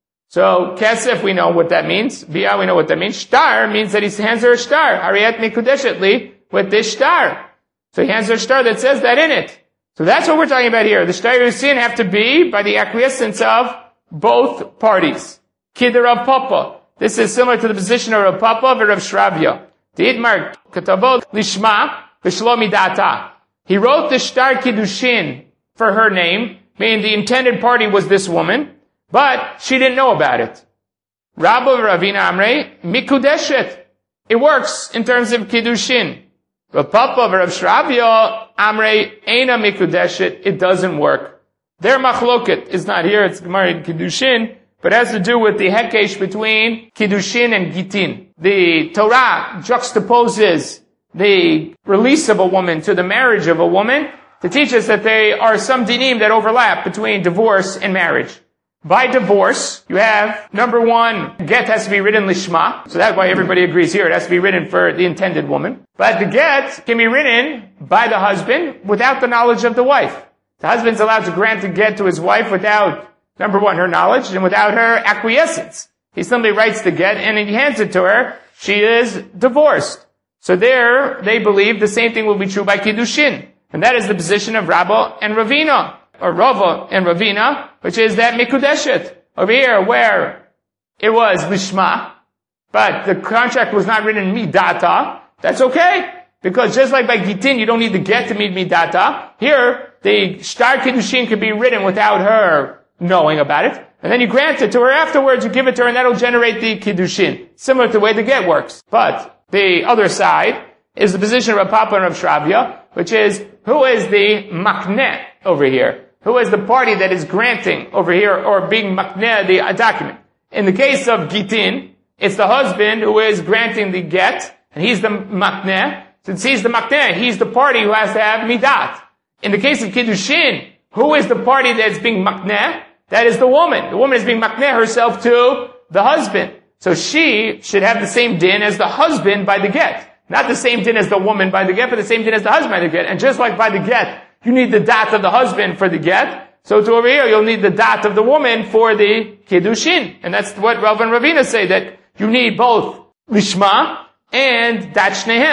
So, kesef, we know what that means. Biyah, we know what that means. Shtar means that his hands are a shtar. Hariyat mikudeshet li, with this shtar. So he hands are a shtar that says that in it. So that's what we're talking about here. The shtarei erusin have to be by the acquiescence of both parties. Kidder of papa. This is similar to the position of Rav Papa and Rav Shravya. Dietmar katavot lishma v'shlo midata. He wrote the shtar kiddushin for her name, meaning the intended party was this woman, but she didn't know about it. Rabba Ravina Amrei mikudeshet. It works in terms of kiddushin. Rav Papa Rav Shravya Amrei eina mikudeshet. It doesn't work. Their machloket is not here. It's Gemara in kiddushin, but it has to do with the hekesh between kiddushin and gitin. The Torah juxtaposes the release of a woman to the marriage of a woman to teach us that there are some dinim that overlap between divorce and marriage. By divorce, you have, number one, get has to be written lishma, so that's why everybody agrees here, it has to be written for the intended woman. But the get can be written by the husband without the knowledge of the wife. The husband's allowed to grant a get to his wife without, number one, her knowledge, and without her acquiescence. He simply writes the get and he hands it to her. She is divorced. So there, they believe the same thing will be true by kiddushin. And that is the position of Rabba and Ravina, or Rava and Ravina, which is that mikudeshet. Over here, where it was lishma, but the contract was not written midata, that's okay. Because just like by gitin, you don't need the get to mean midata. Here, the shtar kiddushin could be written without her knowing about it. And then you grant it to her afterwards, you give it to her, and that'll generate the kiddushin. Similar to the way the get works. But the other side is the position of Rav Papa and Rav Shravya, which is, who is the makneh over here? Who is the party that is granting over here, or being makneh the document? In the case of gitin, it's the husband who is granting the get, and he's the makneh. Since he's the makneh, he's the party who has to have midat. In the case of kiddushin, who is the party that's being makneh? That is the woman. The woman is being makneh herself to the husband. So she should have the same din as the husband by the get. Not the same din as the woman by the get, but the same din as the husband by the get. And just like by the get, you need the dat of the husband for the get, so to over here, you'll need the dat of the woman for the kiddushin. And that's what Rav and Ravina say, that you need both lishma and dat shnehem.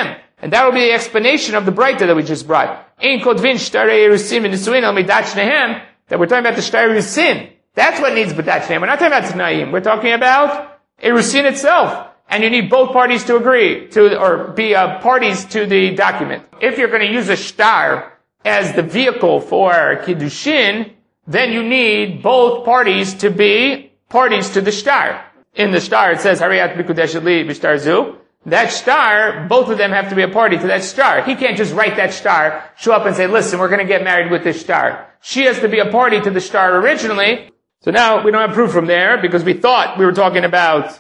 And that will be the explanation of the Breita that we just brought. Ein kotvin shtarei erusin v'nisuin al midat shnehem, that we're talking about the shtarei erusin. That's what needs midat shnehem. We're not talking about t'naim. We're talking about erusin itself. And you need both parties to agree to, or be uh, parties to the document. If you're going to use a shtar as the vehicle for kiddushin, then you need both parties to be parties to the shtar. In the shtar it says, Hariyat b'kudesh li b'shtar zu. That shtar, both of them have to be a party to that shtar. He can't just write that shtar, show up and say, listen, we're going to get married with this shtar. She has to be a party to the shtar originally. So now we don't have proof from there because we thought we were talking about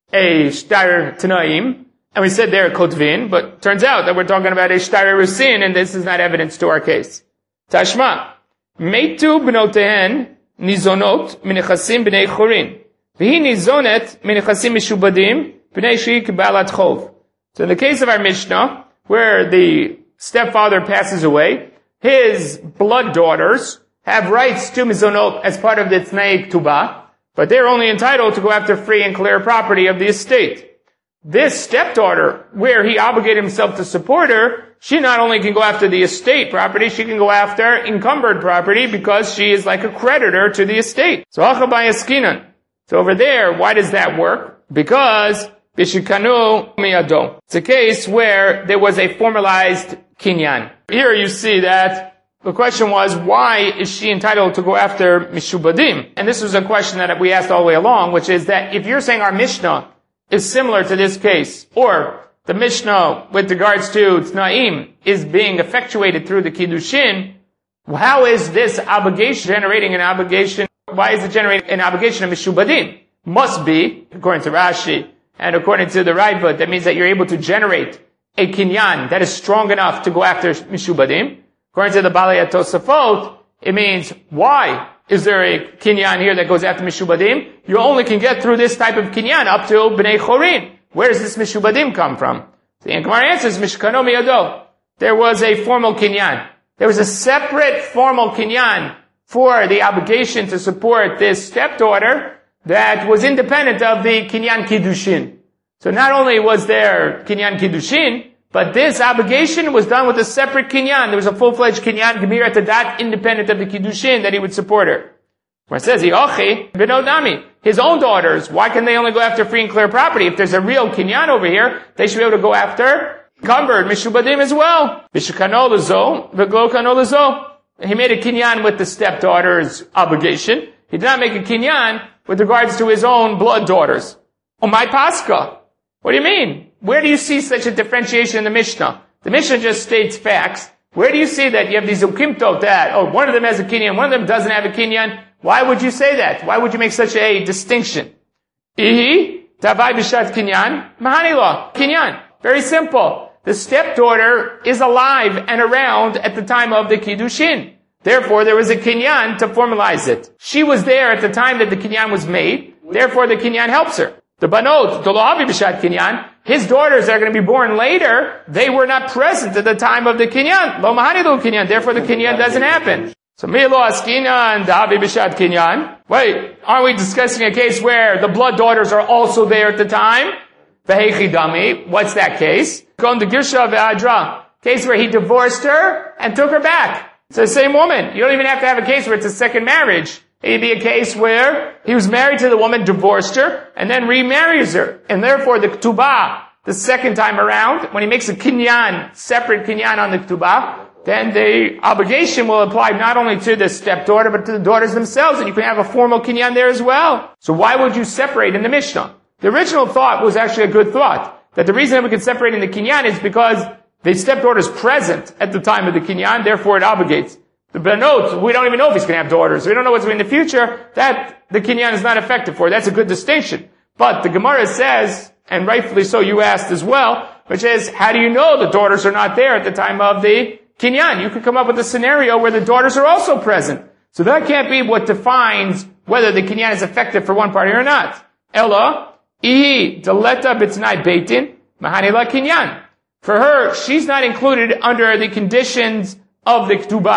a shtar tanaim, and we said there kotvin, but turns out that we're talking about a shtar erusin, and this is not evidence to our case. Tashma, meitu b'notehen nizonot minechasim b'nei chorin, v'hi nizonet minechasim mishubadim b'nei shik ba'alat chov. So in the case of our Mishnah, where the stepfather passes away, his blood daughters have rights to mizonot as part of the tnei ktubah, but they're only entitled to go after free and clear property of the estate. This stepdaughter, where he obligated himself to support her, she not only can go after the estate property, she can go after encumbered property because she is like a creditor to the estate. So, achabayaskinan. So over there, why does that work? Because bishikanu miyado. It's a case where there was a formalized kinyan. Here you see that the question was, why is she entitled to go after mishubadim? And this was a question that we asked all the way along, which is that if you're saying our Mishnah is similar to this case, or the Mishnah with regards to Tnaim is being effectuated through the Kiddushin, how is this obligation generating an obligation? Why is it generating an obligation of mishubadim? Must be, according to Rashi and according to the Raavad, that means that you're able to generate a kinyan that is strong enough to go after mishubadim. According to the Balei Tosafot, it means, why is there a kinyan here that goes after mishubadim? You only can get through this type of kinyan up to bnei chorin. Where does this mishubadim come from? The Gemara answers, mishkano miyado. There was a formal kinyan. There was a separate formal kinyan for the obligation to support this stepdaughter that was independent of the kinyan kiddushin. So not only was there kinyan kiddushin, but this obligation was done with a separate kinyan. There was a full-fledged kinyan, gemira tadat, independent of the kiddushin, that he would support her. Where it says, Yochi, binodami, his own daughters, why can they only go after free and clear property? If there's a real kinyan over here, they should be able to go after encumbered mishubadim as well. Vishukano lezo, v'glo kano lezo. He made a kinyan with the stepdaughter's obligation. He did not make a kinyan with regards to his own blood daughters. Oh, my Pascha. What do you mean? Where do you see such a differentiation in the Mishnah? The Mishnah just states facts. Where do you see that you have these ukimtot that, oh, one of them has a kinyan, one of them doesn't have a kinyan? Why would you say that? Why would you make such a distinction? Ihi, tavai b'shat kinyan, mahanila, kinyan. Very simple. The stepdaughter is alive and around at the time of the kiddushin. Therefore, there was a kinyan to formalize it. She was there at the time that the kinyan was made. Therefore, the kinyan helps her. The banot, dolohavi b'shat kinyan, his daughters that are going to be born later, they were not present at the time of the kinyan. Lo mahanilu kinyan. Therefore, the kinyan doesn't happen. So, mi lo askinan dahavi b'shat kinyan. Wait, aren't we discussing a case where the blood daughters are also there at the time? V'heichi dami. What's that case? Kon de girsha ve'adra. Case where he divorced her and took her back. It's the same woman. You don't even have to have a case where it's a second marriage. It'd be a case where he was married to the woman, divorced her, and then remarries her. And therefore the ktubah, the second time around, when he makes a kinyan, separate kinyan on the ktubah, then the obligation will apply not only to the stepdaughter, but to the daughters themselves, and you can have a formal kinyan there as well. So why would you separate in the Mishnah? The original thought was actually a good thought, that the reason that we could separate in the kinyan is because the stepdaughter is present at the time of the kinyan, therefore it obligates. The benot, we don't even know if he's going to have daughters. We don't know what's going to be in the future. That the kinyan is not effective for. That's a good distinction. But the Gemara says, and rightfully so you asked as well, which is, how do you know the daughters are not there at the time of the kinyan? You could come up with a scenario where the daughters are also present. So that can't be what defines whether the kinyan is effective for one party or not. Ella, ihi, deleta b'tnai beitin, mahanila kinyan. For her, she's not included under the conditions of the ktubah.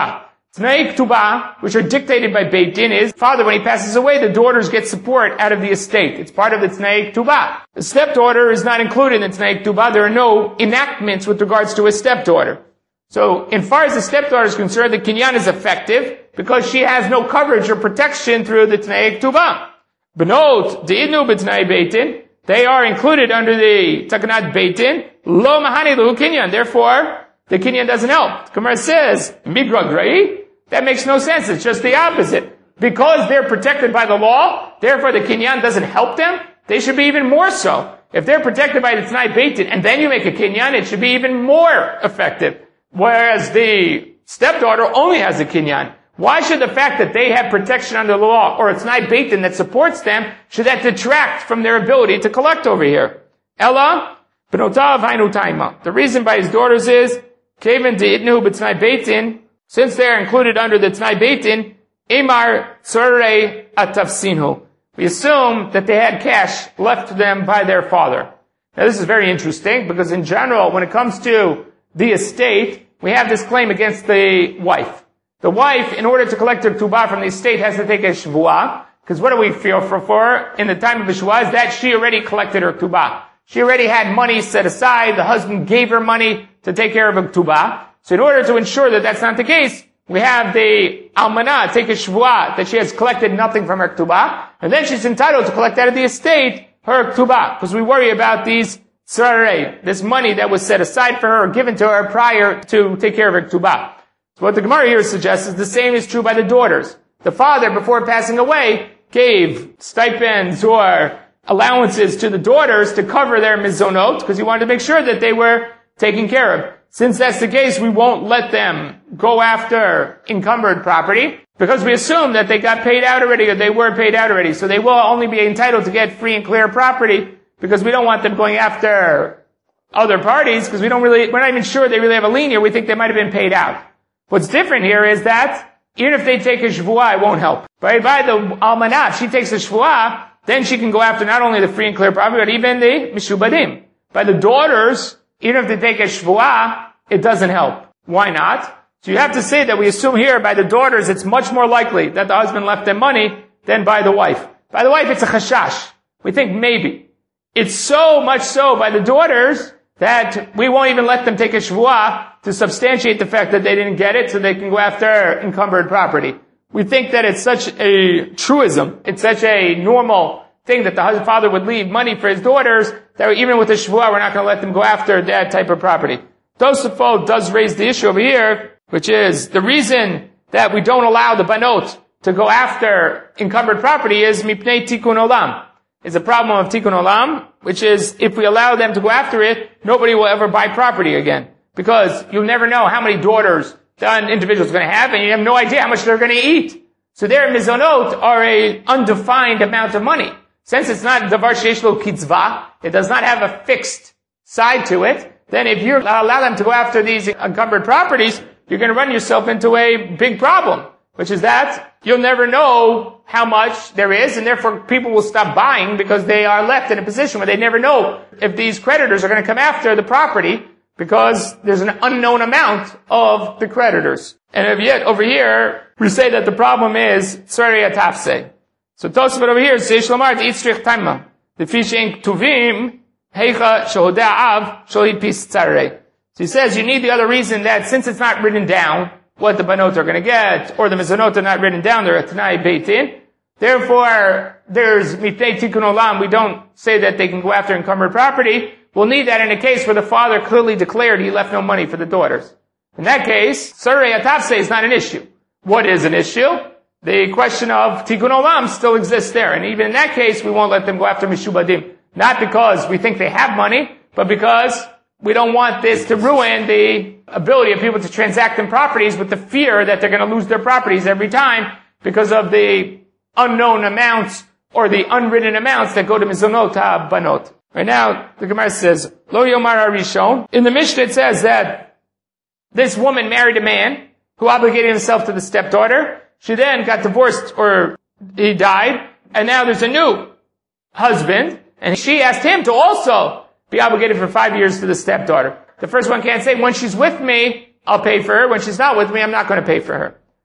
Tnei Ketubah, which are dictated by Beit Din, is, father, when he passes away, the daughters get support out of the estate. It's part of the Tnei Ketubah. The stepdaughter is not included in the Tnei Ketubah. There are no enactments with regards to a stepdaughter. So, in far as the stepdaughter is concerned, the kinyan is effective because she has no coverage or protection through the Tnei Ketubah. Benot, de'idnu b'tnei Beit Din, they are included under the Takanat Beit Din. Lo mahani lahu kinyan. Therefore, the kinyan doesn't help. The Gemara says, migragrai. That makes no sense. It's just the opposite. Because they're protected by the law, therefore the kinyan doesn't help them. They should be even more so. If they're protected by the Tnai Beit Din, and then you make a kinyan, it should be even more effective. Whereas the stepdaughter only has a kinyan. Why should the fact that they have protection under the law, or it's Tnai Beit Din that supports them, should that detract from their ability to collect over here? Ella, b'notav hainu taima. The reason by his daughters is, keven de'itnu b'tnai Beit Din, since they are included under the Tnai Beit Din, imar tzorei atafsinhu. We assume that they had cash left to them by their father. Now this is very interesting, because in general, when it comes to the estate, we have this claim against the wife. The wife, in order to collect her ketubah from the estate, has to take a shvuah, because what do we feel for, for in the time of a shvuah is that she already collected her ketubah. She already had money set aside, the husband gave her money to take care of her ketubah. So in order to ensure that that's not the case, we have the almanah take a shvuah that she has collected nothing from her ketubah, and then she's entitled to collect out of the estate her ketubah, because we worry about these tzarei, this money that was set aside for her or given to her prior to take care of her ketubah. So what the Gemara here suggests is the same is true by the daughters. The father, before passing away, gave stipends or allowances to the daughters to cover their mizonot, because he wanted to make sure that they were taken care of. Since that's the case, we won't let them go after encumbered property, because we assume that they got paid out already, or they were paid out already. So they will only be entitled to get free and clear property, because we don't want them going after other parties, because we don't really, we're not even sure they really have a lien here. We think they might have been paid out. What's different here is that, even if they take a shvuah, it won't help. But by the almanah, if she takes a shvuah, then she can go after not only the free and clear property, but even the mishubadim. By the daughters, even if they take a shvuah, it doesn't help. Why not? So you have to say that we assume here by the daughters, it's much more likely that the husband left them money than by the wife. By the wife, it's a chashash. We think maybe. It's so much so by the daughters that we won't even let them take a shvuah to substantiate the fact that they didn't get it so they can go after encumbered property. We think that it's such a truism, it's such a normal thing that the husband, father would leave money for his daughters, that even with a shvuah, we're not going to let them go after that type of property. Tosafot does raise the issue over here, which is the reason that we don't allow the banot to go after encumbered property is mipnei tikkun olam. It's a problem of tikkun olam, which is if we allow them to go after it, nobody will ever buy property again. Because you'll never know how many daughters the individual is going to have, and you have no idea how much they're going to eat. So their mizonot are a undefined amount of money. Since it's not davar sheish lo kitzvah, it does not have a fixed side to it, then if you allow them to go after these encumbered properties, you're going to run yourself into a big problem, which is that you'll never know how much there is, and therefore people will stop buying because they are left in a position where they never know if these creditors are going to come after the property, because there's an unknown amount of the creditors. And yet, over here, we say that the problem is tzarei atafse. So Tosafot over here says, Shlomar t'yitzrich taima. The fishing tuvim, heicha shehodeh av, shohid pis tzarei. So he says, you need the other reason that since it's not written down, what the banot are going to get, or the mizanot are not written down, they're a Tnai Beit Din. Therefore, there's mipnei tikkun olam, we don't say that they can go after encumbered property. We'll need that in a case where the father clearly declared he left no money for the daughters. In that case, tzarei atafse is not an issue. What is an issue? The question of tikkun olam still exists there. And even in that case, we won't let them go after mishubadim. Not because we think they have money, but because we don't want this to ruin the ability of people to transact in properties with the fear that they're going to lose their properties every time because of the unknown amounts or the unwritten amounts that go to mizonot ha-banot. Right now, the Gemara says, Lo Yomar Harishon. In the Mishnah it says that this woman married a man who obligated himself to the stepdaughter. She then got divorced or he died, and now there's a new husband, and she asked him to also be obligated for five years to the stepdaughter. The first one can't say, when she's with me, I'll pay for her. When she's not with me, I'm not going to pay for her.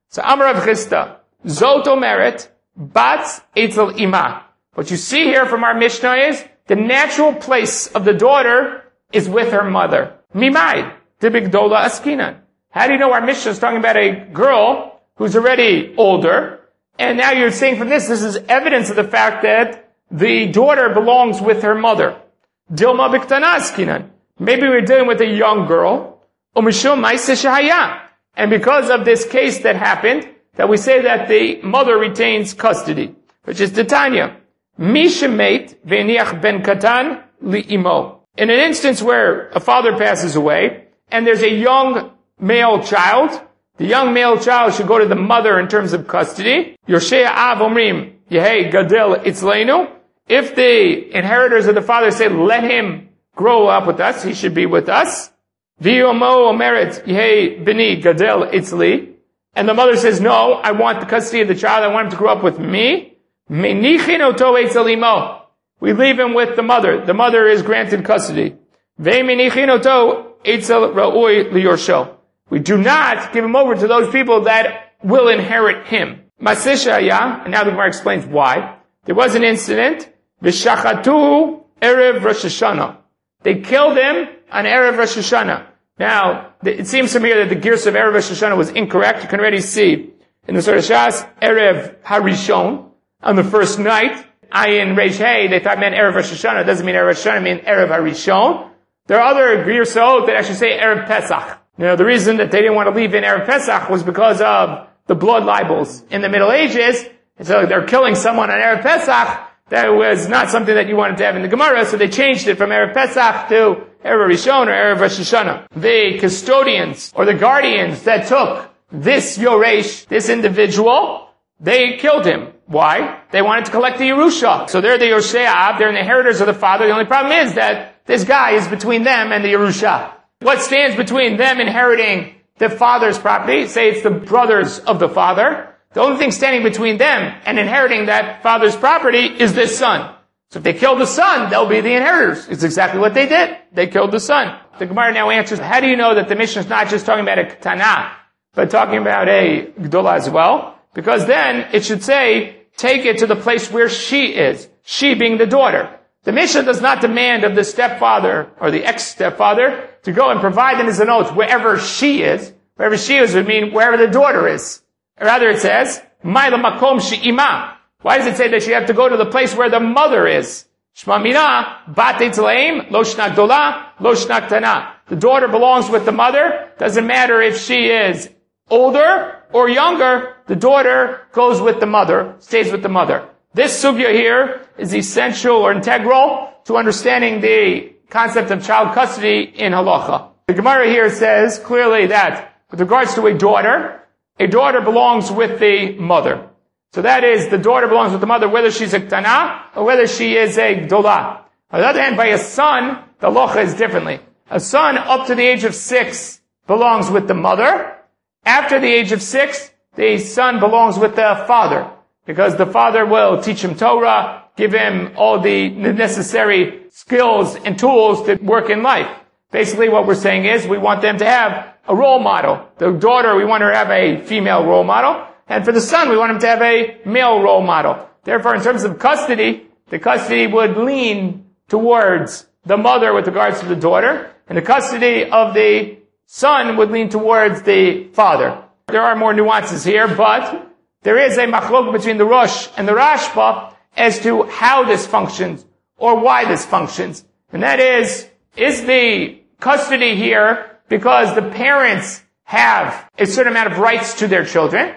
So Amar Rav Chisda, Zot Omeret, Bat Eitzel Ima. What you see here from our Mishnah is the natural place of the daughter is with her mother. Mimai, Tibigdola Askinan. How do you know our Mishnah is talking about a girl who's already older? And now you're saying from this, this is evidence of the fact that the daughter belongs with her mother. Dilma Biktana Askinan. Maybe we're dealing with a young girl. Umishum Maise Shahaya. And because of this case that happened, that we say that the mother retains custody, which is Titania. Mishamate Veniach Ben Katan Li'imo. In an instance where a father passes away, and there's a young male child, the young male child should go to the mother in terms of custody. Yoshea Av Omrim Yehei Gadel Itzleinu. If the inheritors of the father say, let him grow up with us, he should be with us. V'yomo Omeret Yehei Bini Gadel Itzli. And the mother says, no, I want the custody of the child, I want him to grow up with me. Menichin Oto Eitzel Imo. We leave him with the mother. The mother is granted custody. Ve'menichin Oto Eitzel Ra'ui Liyorsho. We do not give him over to those people that will inherit him. Masishaya, and now the Gemara explains why. There was an incident. V'shachatu Erev Rosh Hashanah. They killed him on Erev Rosh Hashanah. Now, it seems to me that the Girs of Erev Rosh Hashanah was incorrect. You can already see in the Surah Shas, Erev Harishon, on the first night. Ayin Reish Hey, they thought it meant Erev Rosh Hashanah. It doesn't mean Erev Rosh Hashanah, it means Erev Harishon. There are other Girsot that actually say Erev Pesach. You know, the reason that they didn't want to leave in Erev Pesach was because of the blood libels. In the Middle Ages, so they're killing someone on Erev Pesach. That was not something that you wanted to have in the Gemara, so they changed it from Erev Pesach to Erev Rishon or Erev Rosh Hashanah. The custodians or the guardians that took this Yoresh, this individual, they killed him. Why? They wanted to collect the Yerusha. So they're the Yoshe'av, they're the inheritors of the father. The only problem is that this guy is between them and the Yerusha. What stands between them inheriting the father's property? Say it's the brothers of the father. The only thing standing between them and inheriting that father's property is this son. So if they kill the son, they'll be the inheritors. It's exactly what they did. They killed the son. The Gemara now answers, how do you know that the Mishnah is not just talking about a Ketana, but talking about a Gdola as well? Because then it should say, take it to the place where she is. She being the daughter. The Mishnah does not demand of the stepfather or the ex-stepfather to go and provide them as an oath wherever she is. Wherever she is would mean wherever the daughter is. Rather it says, Ma'ila makom she'ima. Why does it say that she have to go to the place where the mother is? Shma mina, bat eitlaim, lo shna gdola, lo shna ktana. The daughter belongs with the mother. Doesn't matter if she is older or younger. The daughter goes with the mother, stays with the mother. This sugya here is essential or integral to understanding the concept of child custody in halacha. The Gemara here says clearly that with regards to a daughter, a daughter belongs with the mother. So that is, the daughter belongs with the mother, whether she's a ktana or whether she is a gdola. On the other hand, by a son, the halacha is differently. A son up to the age of six belongs with the mother. After the age of six, the son belongs with the father, because the father will teach him Torah, give him all the necessary skills and tools to work in life. Basically what we're saying is we want them to have a role model. The daughter, we want her to have a female role model. And for the son, we want him to have a male role model. Therefore, in terms of custody, the custody would lean towards the mother with regards to the daughter, and the custody of the son would lean towards the father. There are more nuances here, but there is a machlok between the Rosh and the Rashba as to how this functions or why this functions. And that is, is the custody here because the parents have a certain amount of rights to their children,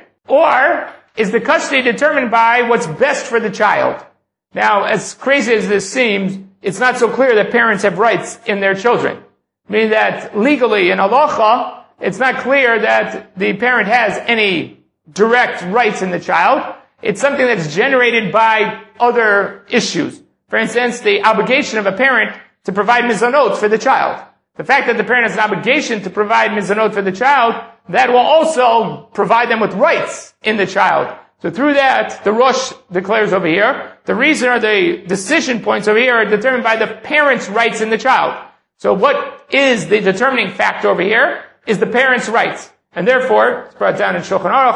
or is the custody determined by what's best for the child? Now, as crazy as this seems, it's not so clear that parents have rights in their children. Meaning that legally in halacha, it's not clear that the parent has any direct rights in the child. It's something that's generated by other issues. For instance, the obligation of a parent to provide mizanot for the child. The fact that the parent has an obligation to provide mizanot for the child, that will also provide them with rights in the child. So through that, the Rosh declares over here, the reason or the decision points over here are determined by the parent's rights in the child. So what is the determining factor over here is the parent's rights. And therefore, it's brought down in Shulchan Aruch,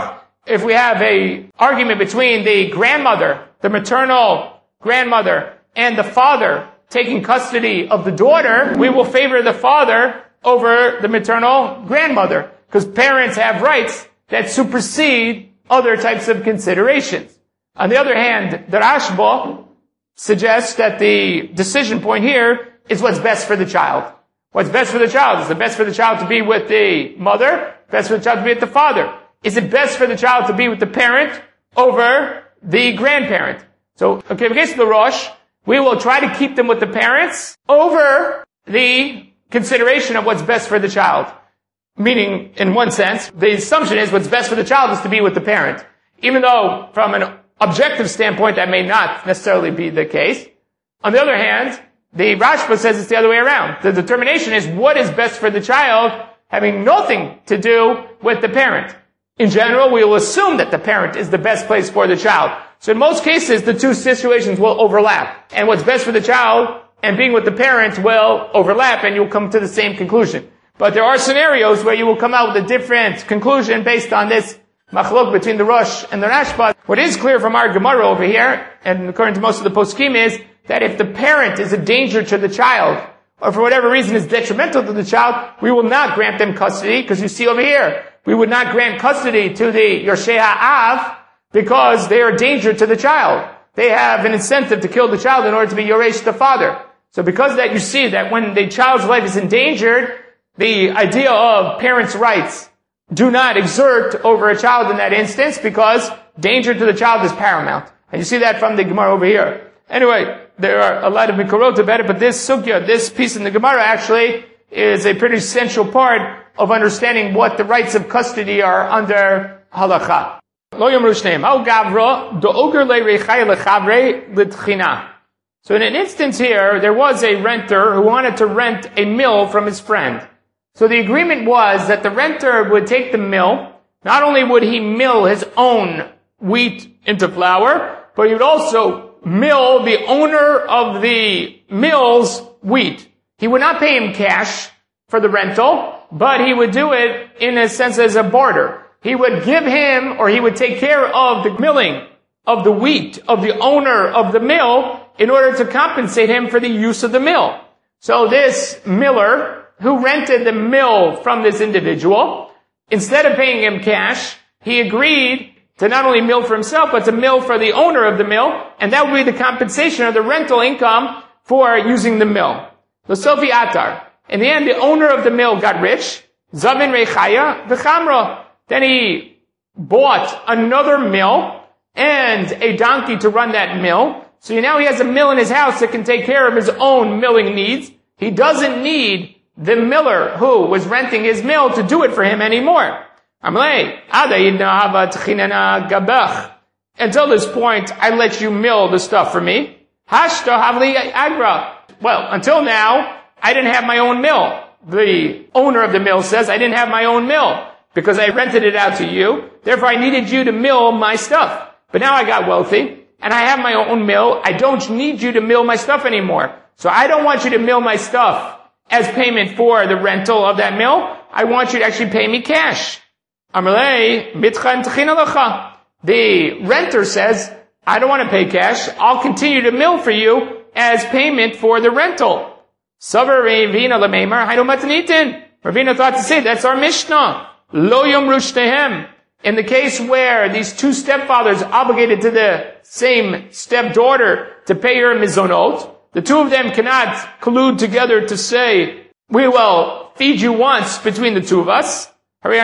if we have a argument between the grandmother, the maternal grandmother, and the father taking custody of the daughter, we will favor the father over the maternal grandmother, because parents have rights that supersede other types of considerations. On the other hand, the Rashba suggests that the decision point here is what's best for the child. What's best for the child? Is it best for the child to be with the mother? Best for the child to be with the father? Is it best for the child to be with the parent over the grandparent? So, okay, in the case of the Rosh, we will try to keep them with the parents over the consideration of what's best for the child. Meaning, in one sense, the assumption is what's best for the child is to be with the parent. Even though, from an objective standpoint, that may not necessarily be the case. On the other hand, the Rashba says it's the other way around. The determination is what is best for the child, having nothing to do with the parent. In general, we will assume that the parent is the best place for the child. So in most cases, the two situations will overlap. And what's best for the child and being with the parent will overlap, and you'll come to the same conclusion. But there are scenarios where you will come out with a different conclusion based on this machlok between the Rosh and the Rashba. What is clear from our Gemara over here, and according to most of the poskim, is that if the parent is a danger to the child, or for whatever reason is detrimental to the child, we will not grant them custody, because you see over here, we would not grant custody to the Yorshei Ha'av, because they are a danger to the child. They have an incentive to kill the child in order to be Yoresh the father. So because of that, you see that when the child's life is endangered, the idea of parents' rights do not exert over a child in that instance, because danger to the child is paramount. And you see that from the Gemara over here. Anyway, there are a lot of mikorot about it, but this sugya, this piece in the Gemara actually is a pretty essential part of understanding what the rights of custody are under halacha. Lo yomru shneim, al gavra, do'oger le'rechai lechavre l'tchina. So in an instance here, there was a renter who wanted to rent a mill from his friend. So the agreement was that the renter would take the mill. Not only would he mill his own wheat into flour, but he would also mill the owner of the mill's wheat. He would not pay him cash for the rental, but he would do it in a sense as a barter. He would give him, or he would take care of the milling of the wheat of the owner of the mill in order to compensate him for the use of the mill. So this miller who rented the mill from this individual, instead of paying him cash, he agreed to not only mill for himself, but to mill for the owner of the mill, and that would be the compensation of the rental income for using the mill. The Sofi Atar. In the end, the owner of the mill got rich. Zavin Rechaya v'chamra. Then he bought another mill and a donkey to run that mill. So now he has a mill in his house that can take care of his own milling needs. He doesn't need the miller who was renting his mill to do it for him anymore. Until this point, I let you mill the stuff for me. Well, until now, I didn't have my own mill. The owner of the mill says I didn't have my own mill because I rented it out to you. Therefore, I needed you to mill my stuff. But now I got wealthy and I have my own mill. I don't need you to mill my stuff anymore. So I don't want you to mill my stuff as payment for the rental of that mill. I want you to actually pay me cash. The renter says, I don't want to pay cash. I'll continue to mill for you as payment for the rental. Ravina thought to say, that's our Mishnah. Lo yomru shtehem. In the case where these two stepfathers obligated to the same stepdaughter to pay her mizonot, the two of them cannot collude together to say, we will feed you once between the two of us. One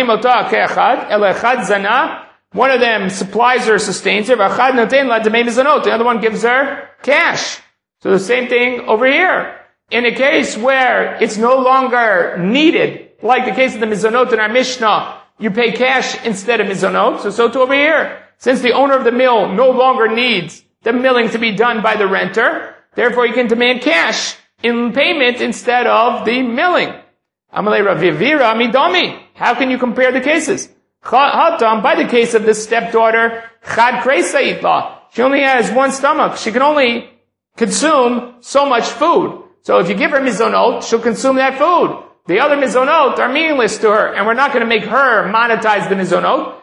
of them supplies her, sustains her. The other one gives her cash. So the same thing over here. In a case where it's no longer needed, like the case of the mizonot in our Mishnah, you pay cash instead of mizonot. So, so too over here. Since the owner of the mill no longer needs the milling to be done by the renter, therefore you can demand cash in payment instead of the milling. Amalei Ravivira midami. How can you compare the cases? Hatam, by the case of the stepdaughter, chad kreisa itla. She only has one stomach. She can only consume so much food. So if you give her mizonot, she'll consume that food. The other mizonot are meaningless to her, and we're not going to make her monetize the mizonot.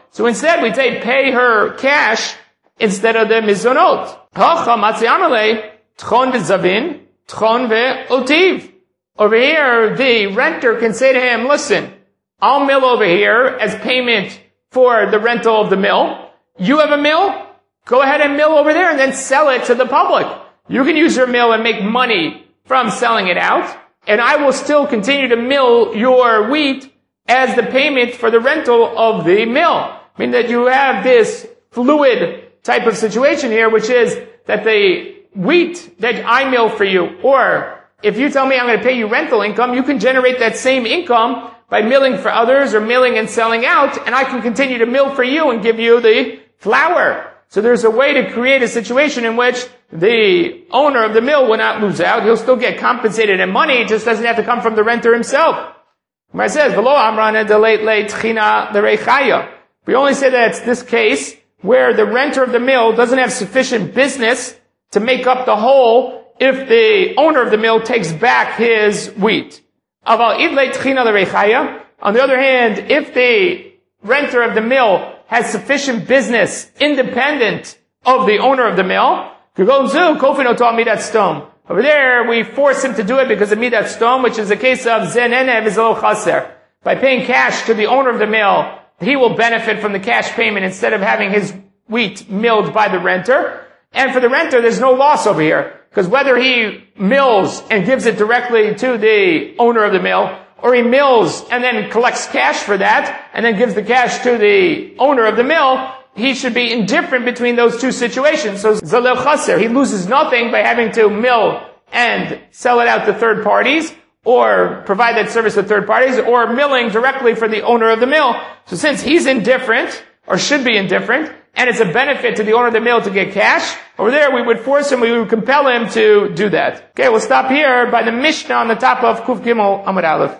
So instead, we say pay her cash instead of the mizonot. Hacha matziamale tchon v'zavin tchon ve'otiv. Over here, the renter can say to him, listen, I'll mill over here as payment for the rental of the mill. You have a mill? Go ahead and mill over there and then sell it to the public. You can use your mill and make money from selling it out, and I will still continue to mill your wheat as the payment for the rental of the mill. I mean that you have this fluid type of situation here, which is that the wheat that I mill for you, or if you tell me I'm going to pay you rental income, you can generate that same income by milling for others or milling and selling out, and I can continue to mill for you and give you the flour. So there's a way to create a situation in which the owner of the mill will not lose out. He'll still get compensated in money. It just doesn't have to come from the renter himself. It says, "V'lo amran edeleit le tchina l'reichaya." We only say that it's this case where the renter of the mill doesn't have sufficient business to make up the whole if the owner of the mill takes back his wheat. On the other hand, if the renter of the mill has sufficient business independent of the owner of the mill, over there we force him to do it because of midat stom, which is the case of zenene v'zelo chaser. By paying cash to the owner of the mill, he will benefit from the cash payment instead of having his wheat milled by the renter. And for the renter, there's no loss over here. Because whether he mills and gives it directly to the owner of the mill, or he mills and then collects cash for that, and then gives the cash to the owner of the mill, he should be indifferent between those two situations. So, zalel chaser, he loses nothing by having to mill and sell it out to third parties, or provide that service to third parties, or milling directly for the owner of the mill. So since he's indifferent, or should be indifferent, and it's a benefit to the owner of the mill to get cash, over there we would force him, we would compel him to do that. Okay, we'll stop here by the Mishnah on the top of Kuf Gimel Amud Aleph.